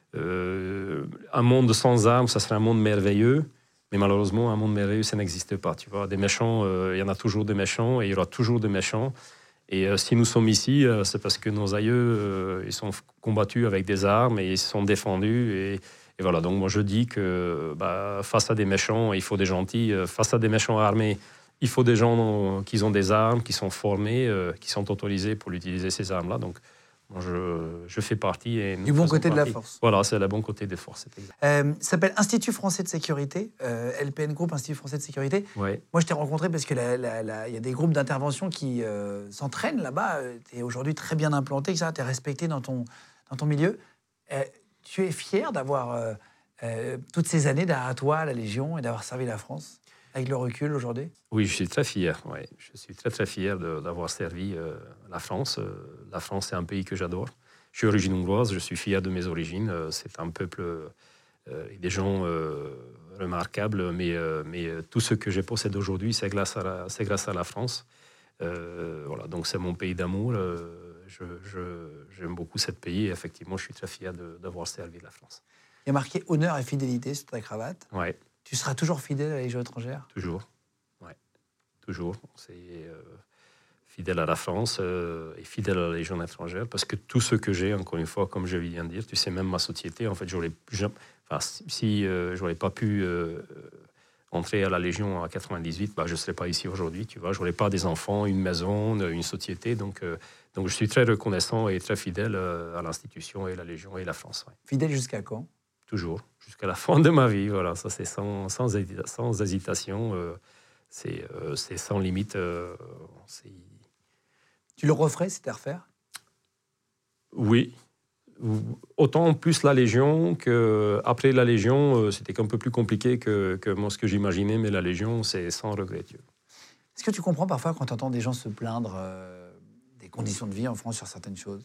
un monde sans armes, ça serait un monde merveilleux, mais malheureusement, un monde merveilleux, ça n'existe pas, tu vois. Des méchants, il y en a toujours des méchants, et il y aura toujours des méchants. Et si nous sommes ici, c'est parce que nos aïeux, ils sont combattus avec des armes et ils se sont défendus. Et voilà, donc moi je dis que face à des méchants, il faut des gentils. Face à des méchants armés, il faut des gens qui ont des armes, qui sont formés, qui sont autorisés pour utiliser ces armes-là. Donc moi je fais partie. Et du bon côté de la force. Voilà, c'est le bon côté des forces. Ça s'appelle Institut français de sécurité, LPN Group, Institut français de sécurité. Ouais. Moi, je t'ai rencontré parce qu'il y a des groupes d'intervention qui s'entraînent là-bas. Tu es aujourd'hui très bien implanté, tu es respecté dans ton milieu. Tu es fier d'avoir toutes ces années derrière toi à la Légion et d'avoir servi la France avec le recul aujourd'hui? Oui, je suis très fier. Ouais. Je suis très, très fier d'avoir servi la France. La France, c'est un pays que j'adore. Je suis d'origine hongroise, je suis fier de mes origines. C'est un peuple et des gens remarquables, mais tout ce que je possède aujourd'hui, c'est grâce à la France. Voilà, donc c'est mon pays d'amour. J'aime beaucoup ce pays et effectivement, je suis très fier d'avoir servi la France. Il y a marqué honneur et fidélité sur ta cravate. Ouais. Tu seras toujours fidèle à la Légion étrangère? Toujours, ouais, toujours. C'est fidèle à la France et fidèle à la Légion étrangère, parce que tout ce que j'ai, encore une fois, comme je viens de dire, tu sais, même ma société, en fait, si j'aurais pas pu entrer à la Légion en 98, je ne serais pas ici aujourd'hui, tu vois. Je n'aurais pas des enfants, une maison, une société, donc je suis très reconnaissant et très fidèle à l'institution et la Légion et la France. Ouais. Fidèle jusqu'à quand? Toujours, jusqu'à la fin de ma vie, voilà, ça c'est sans hésitation, c'est sans limite. Tu le referais, c'était à refaire? Oui, autant plus la Légion qu'après la Légion, c'était un peu plus compliqué que moi, ce que j'imaginais, mais la Légion, c'est sans regret. Est-ce que tu comprends parfois quand tu entends des gens se plaindre des conditions de vie en France sur certaines choses?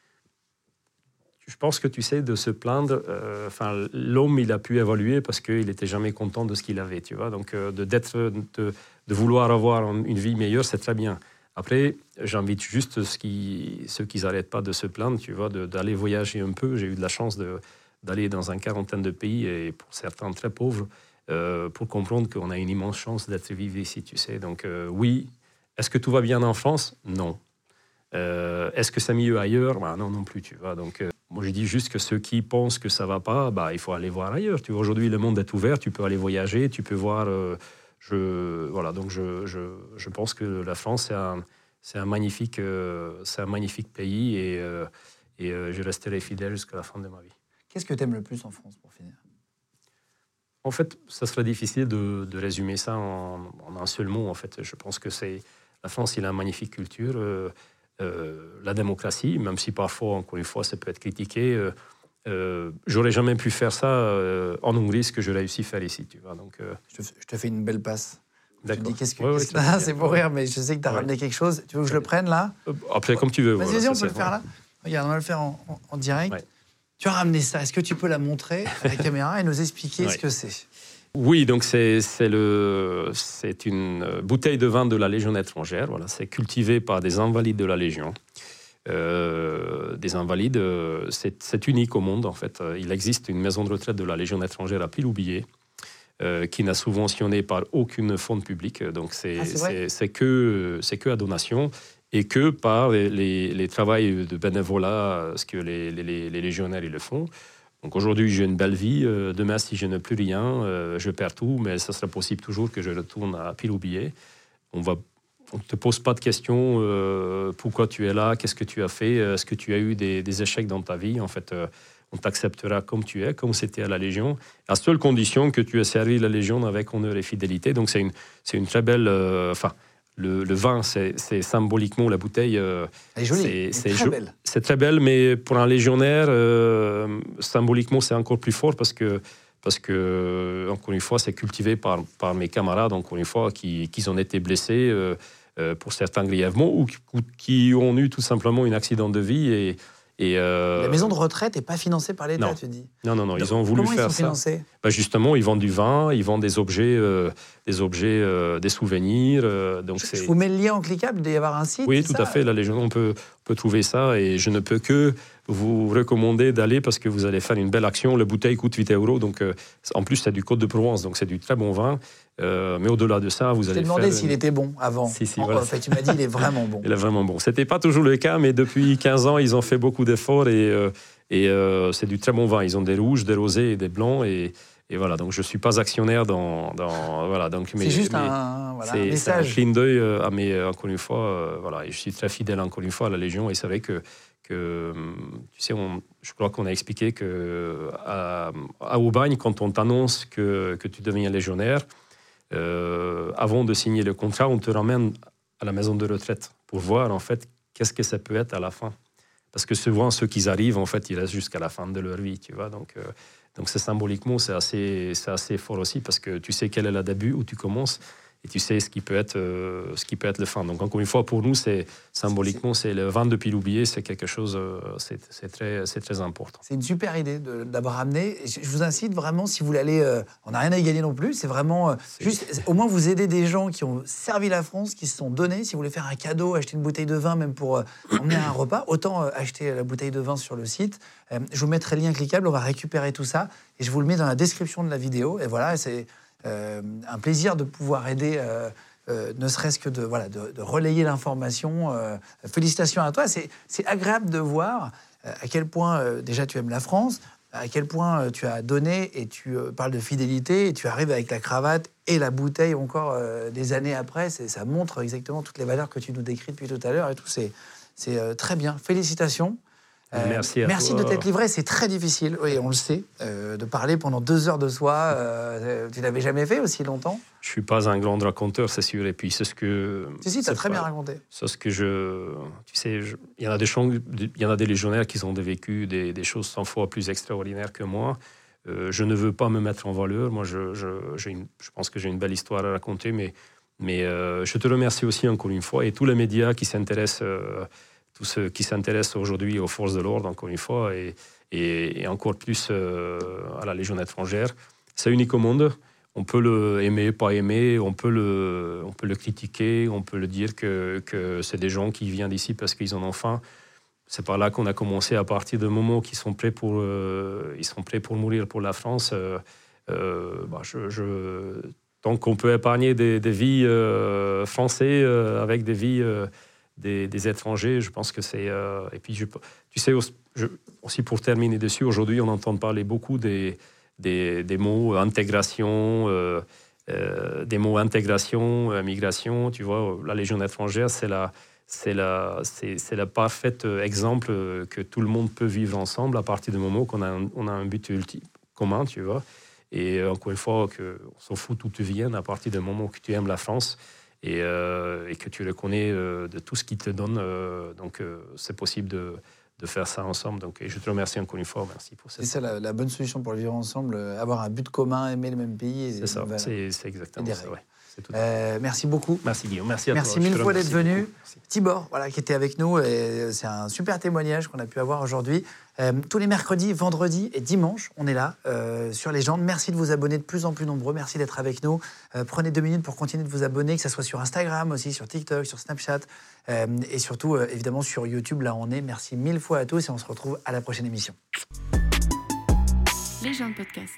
Je pense que tu sais, de se plaindre, l'homme, il a pu évoluer parce qu'il n'était jamais content de ce qu'il avait, tu vois. Donc, de vouloir avoir une vie meilleure, c'est très bien. Après, j'invite juste ceux qui n'arrêtent pas de se plaindre, tu vois, d'aller voyager un peu. J'ai eu de la chance d'aller dans une quarantaine de pays, et pour certains très pauvres, pour comprendre qu'on a une immense chance d'être vivre ici, tu sais. Donc, oui. Est-ce que tout va bien en France? Non. Est-ce que c'est mieux ailleurs? Non plus, tu vois. Donc, moi, je dis juste que ceux qui pensent que ça ne va pas, il faut aller voir ailleurs. Tu vois, aujourd'hui, le monde est ouvert, tu peux aller voyager, tu peux voir... Voilà, donc je pense que la France, c'est un magnifique pays et je resterai fidèle jusqu'à la fin de ma vie. Qu'est-ce que tu aimes le plus en France, pour finir? En fait, ça serait difficile de résumer ça en un seul mot. En fait, je pense que la France, il a une magnifique culture. La démocratie, même si parfois, encore une fois, ça peut être critiqué. J'aurais jamais pu faire ça en Hongrie, ce que je réussis à faire ici, tu vois. Donc, je te fais une belle passe. D'accord. Tu dis qu'est-ce que c'est pour rire, mais je sais que tu as ramené quelque chose. Tu veux que je le prenne là? Après, comme tu veux. Vas-y, on peut le faire là. Regarde, on va le faire en direct. Ouais. Tu as ramené ça. Est-ce que tu peux la montrer à la caméra et nous expliquer ce que c'est? Oui, donc c'est une bouteille de vin de la Légion étrangère. Voilà, c'est cultivé par des invalides de la Légion. Des invalides, c'est unique au monde en fait. Il existe une maison de retraite de la Légion étrangère à Piloubié qui n'est subventionnée par aucune fonds publique. Donc c'est que à donation et que par les travails de bénévolat, ce que les légionnaires ils le font. Donc aujourd'hui, j'ai une belle vie. Demain, si je n'ai plus rien, je perds tout, mais ça sera possible toujours que je retourne à Piloubié. On ne te pose pas de questions. Pourquoi tu es là? Qu'est-ce que tu as fait? Est-ce que tu as eu des échecs dans ta vie? En fait, on t'acceptera comme tu es, comme c'était à la Légion, à seule condition que tu aies servi la Légion avec honneur et fidélité. Donc c'est une très belle... Le vin, c'est symboliquement la bouteille. Elle est jolie, c'est très belle. C'est très belle, mais pour un légionnaire, symboliquement, c'est encore plus fort parce que, encore une fois, c'est cultivé par mes camarades, encore une fois, qui ont été blessés, pour certains grièvement, ou qui ont eu tout simplement un accident de vie. La maison de retraite n'est pas financée par l'État, tu dis? Non, ils ont voulu faire ça. Comment ils sont financés? Justement, ils vendent du vin, ils vendent des objets, des souvenirs. Donc je vous mets le lien en cliquable, il doit y avoir un site. Oui, tout à fait. La Légion, on peut trouver ça et je ne peux que vous recommander d'aller parce que vous allez faire une belle action. La bouteille coûte 8 €. Donc, en plus, c'est du Côte de Provence, donc c'est du très bon vin. Mais au-delà de ça, vous allez faire... Je t'ai demandé s'il était bon avant. Si, voilà. En fait, tu m'as dit il est vraiment bon. Il est vraiment bon. Ce n'était pas toujours le cas, mais depuis 15 ans, ils ont fait beaucoup d'efforts et c'est du très bon vin. Ils ont des rouges, des rosés et des blancs. Et voilà, donc je ne suis pas actionnaire voilà, donc c'est juste un message. C'est un clin d'œil encore une fois, voilà, et je suis très fidèle encore une fois à la Légion. Et c'est vrai que tu sais, je crois qu'on a expliqué qu'à Aubagne, quand on t'annonce que tu deviens légionnaire, avant de signer le contrat, on te ramène à la maison de retraite pour voir en fait qu'est-ce que ça peut être à la fin. Parce que souvent, ceux qui arrivent, en fait, ils restent jusqu'à la fin de leur vie, tu vois. Donc c'est symboliquement, c'est assez fort aussi parce que tu sais quel est le début où tu commences et tu sais ce qui peut être le fin. Donc encore une fois, pour nous, c'est symboliquement, c'est le vin de Piloubié, c'est quelque chose, c'est très important. C'est une super idée d'avoir ramené. Je vous incite vraiment, si vous voulez aller, on n'a rien à y gagner non plus, c'est vraiment juste, au moins vous aidez des gens qui ont servi la France, qui se sont donnés. Si vous voulez faire un cadeau, acheter une bouteille de vin, même pour emmener un repas, autant acheter la bouteille de vin sur le site. Je vous mettrai le lien cliquable, on va récupérer tout ça et je vous le mets dans la description de la vidéo. Et voilà, c'est un plaisir de pouvoir aider, ne serait-ce que de relayer l'information. Félicitations à toi. C'est agréable de voir à quel point déjà tu aimes la France, à quel point tu as donné et tu parles de fidélité et tu arrives avec la cravate et la bouteille encore des années après. Ça montre exactement toutes les valeurs que tu nous décris depuis tout à l'heure et tout. C'est très bien. Félicitations. Merci de t'être livré, c'est très difficile, oui, on le sait, de parler pendant 2 heures de soi. Tu l'avais jamais fait aussi longtemps? Je suis pas un grand raconteur, c'est sûr, et puis c'est ce que... Si, t'as très bien raconté. C'est ce que tu sais, il y en a des légionnaires qui ont vécu des choses 100 fois plus extraordinaires que moi. Je ne veux pas me mettre en valeur. Moi, je pense que j'ai une belle histoire à raconter, mais je te remercie aussi encore une fois, et tous les médias qui s'intéressent... tous ceux qui s'intéressent aujourd'hui aux forces de l'ordre, encore une fois, et encore plus à la Légion étrangère. C'est unique au monde. On peut le aimer, pas aimer, on peut le critiquer, on peut le dire que c'est des gens qui viennent d'ici parce qu'ils en ont faim. C'est par là qu'on a commencé, à partir du moment où ils sont prêts pour mourir pour la France. Tant qu'on peut épargner des vies françaises avec des vies... Des étrangers, je pense que c'est... et puis, tu sais, aussi pour terminer dessus, aujourd'hui, on entend parler beaucoup des mots intégration, migration. Tu vois, la Légion étrangère, c'est le parfait exemple que tout le monde peut vivre ensemble à partir du moment qu'on a un but commun, tu vois. Et encore une fois, on s'en fout d'où tu viens à partir du moment où tu aimes la France. Et que tu le connais de tout ce qu'il te donne. Donc, c'est possible de faire ça ensemble. Donc, et je te remercie encore une fois. Merci pour ça. C'est ça la bonne solution pour le vivre ensemble, avoir un but commun, aimer le même pays. C'est ça, c'est exactement ça. Ouais. Merci beaucoup. Merci Guillaume, merci à toi. Merci mille fois d'être venu. Tibor, qui était avec nous. Et c'est un super témoignage qu'on a pu avoir aujourd'hui. Tous les mercredis, vendredis et dimanches, on est là sur Légende. Merci de vous abonner de plus en plus nombreux. Merci d'être avec nous. Prenez 2 minutes pour continuer de vous abonner, que ce soit sur Instagram aussi, sur TikTok, sur Snapchat et surtout, évidemment, sur YouTube. Là, on est. Merci 1000 fois à tous et on se retrouve à la prochaine émission. Légende Podcast.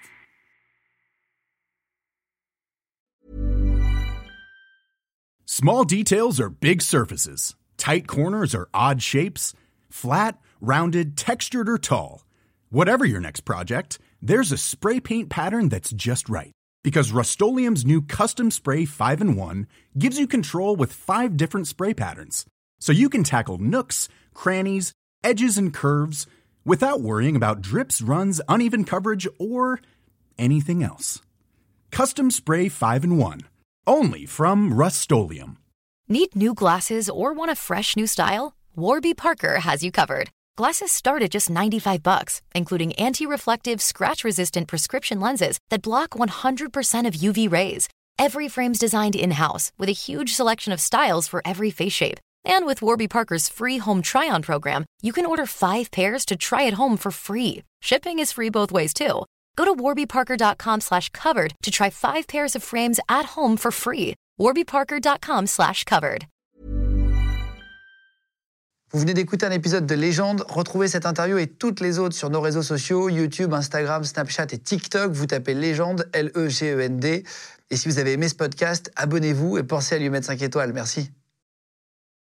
Small details are big surfaces. Tight corners are odd shapes. Flat, rounded, textured, or tall. Whatever your next project, there's a spray paint pattern that's just right. Because Rust-Oleum's new Custom Spray 5-in-1 gives you control with 5 different spray patterns. So you can tackle nooks, crannies, edges, and curves without worrying about drips, runs, uneven coverage, or anything else. Custom Spray 5-in-1. Only from Rust-Oleum. Need new glasses or want a fresh new style? Warby Parker has you covered. Glasses start at just $95, including anti-reflective, scratch-resistant prescription lenses that block 100% of UV rays. Every frame's designed in-house with a huge selection of styles for every face shape. And with Warby Parker's free home try-on program, you can order 5 pairs to try at home for free. Shipping is free both ways, too. Go to warbyparker.com/covered to try 5 pairs of frames at home for free. warbyparker.com/covered. Vous venez d'écouter un épisode de Légende. Retrouvez cette interview et toutes les autres sur nos réseaux sociaux, YouTube, Instagram, Snapchat et TikTok. Vous tapez Légende, Legend. Et si vous avez aimé ce podcast, abonnez-vous et pensez à lui mettre 5 étoiles. Merci.